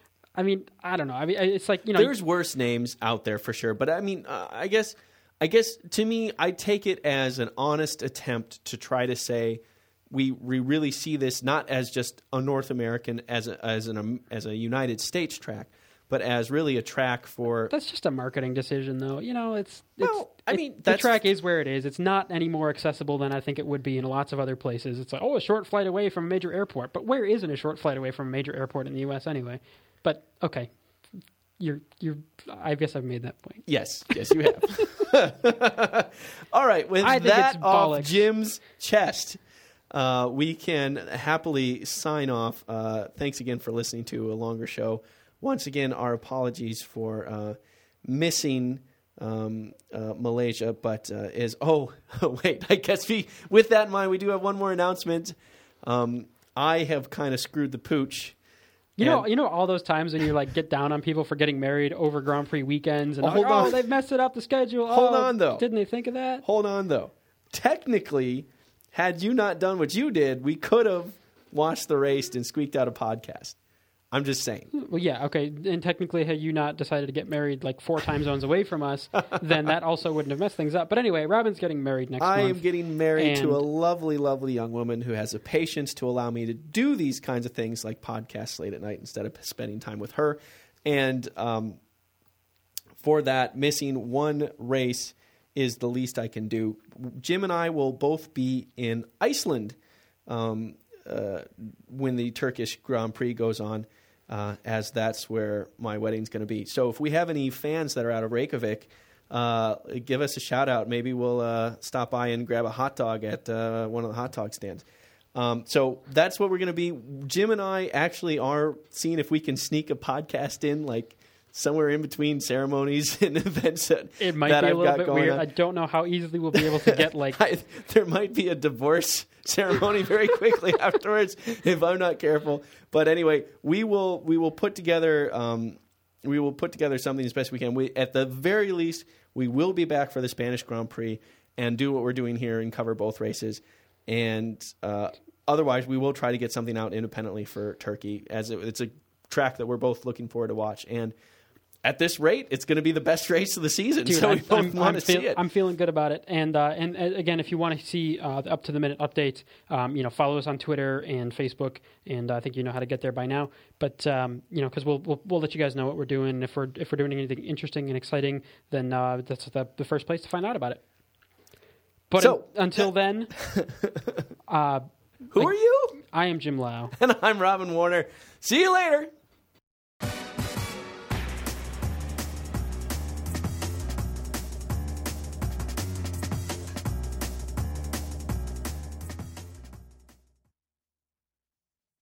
I mean, I don't know. I mean, it's like, you know. there's worse names out there for sure. But I mean, uh, I guess, I guess to me, I take it as an honest attempt to try to say, We we really see this not as just a North American as a, as an as a United States track, but as really a track for. That's just a marketing decision, though. You know, it's. it's Well, I it- mean, the that's- track is where it is. It's not any more accessible than I think it would be in lots of other places. It's like, oh, a short flight away from a major airport, but where isn't a short flight away from a major airport in the U S anyway? But okay, you're you're. I guess I've made that point. Yes, yes, you have. All right, with I think that it's off bollocks. Jim's chest, uh, we can happily sign off. Uh, thanks again for listening to a longer show. Once again, our apologies for uh, missing um, uh, Malaysia, but uh, is oh wait, I guess we with that in mind, we do have one more announcement. Um, I have kind of screwed the pooch. You know, And- you know all those times when you like get down on people for getting married over Grand Prix weekends, and Oh, like, hold oh, on. they've messed it up the schedule. Hold Oh, on, though. Didn't they think of that? Hold on, though. Technically, had you not done what you did, we could have watched the race and squeaked out a podcast. I'm just saying. Well, yeah, okay. And technically, had you not decided to get married like four time zones away from us, then that also wouldn't have messed things up. But anyway, Robin's getting married next I month. am getting married to and- a lovely, lovely young woman who has the patience to allow me to do these kinds of things like podcasts late at night instead of spending time with her. And um, for that, missing one race is the least I can do. Jim and I will both be in Iceland um, uh, when the Turkish Grand Prix goes on, uh, as that's where my wedding's going to be. So if we have any fans that are out of Reykjavik, uh, give us a shout out. Maybe we'll uh, stop by and grab a hot dog at uh, one of the hot dog stands. Um, so that's what we're going to be. Jim and I actually are seeing if we can sneak a podcast in, like somewhere in between ceremonies and events that, It might that be a I've little got bit going weird. on. I don't know how easily we'll be able to get like. I, there might be a divorce ceremony very quickly afterwards if I'm not careful. But anyway, we will we will put together um, we will put together something as best we can. We, at the very least, we will be back for the Spanish Grand Prix and do what we're doing here and cover both races. And uh, otherwise, we will try to get something out independently for Turkey, as it, it's a track that we're both looking forward to watch. And at this rate, it's going to be the best race of the season. Dude, so we I'm, both I'm, want I'm to feel- see it. I'm feeling good about it. And uh, and uh, again, if you want to see uh, the up to the minute updates, um, you know, follow us on Twitter and Facebook. And I think you know how to get there by now. But um, you know, because we'll, we'll we'll let you guys know what we're doing. If we're if we're doing anything interesting and exciting, then uh, that's the, the first place to find out about it. But So- un- until then, uh, Who are you? I am Jim Lau. And I'm Robin Warner. See you later.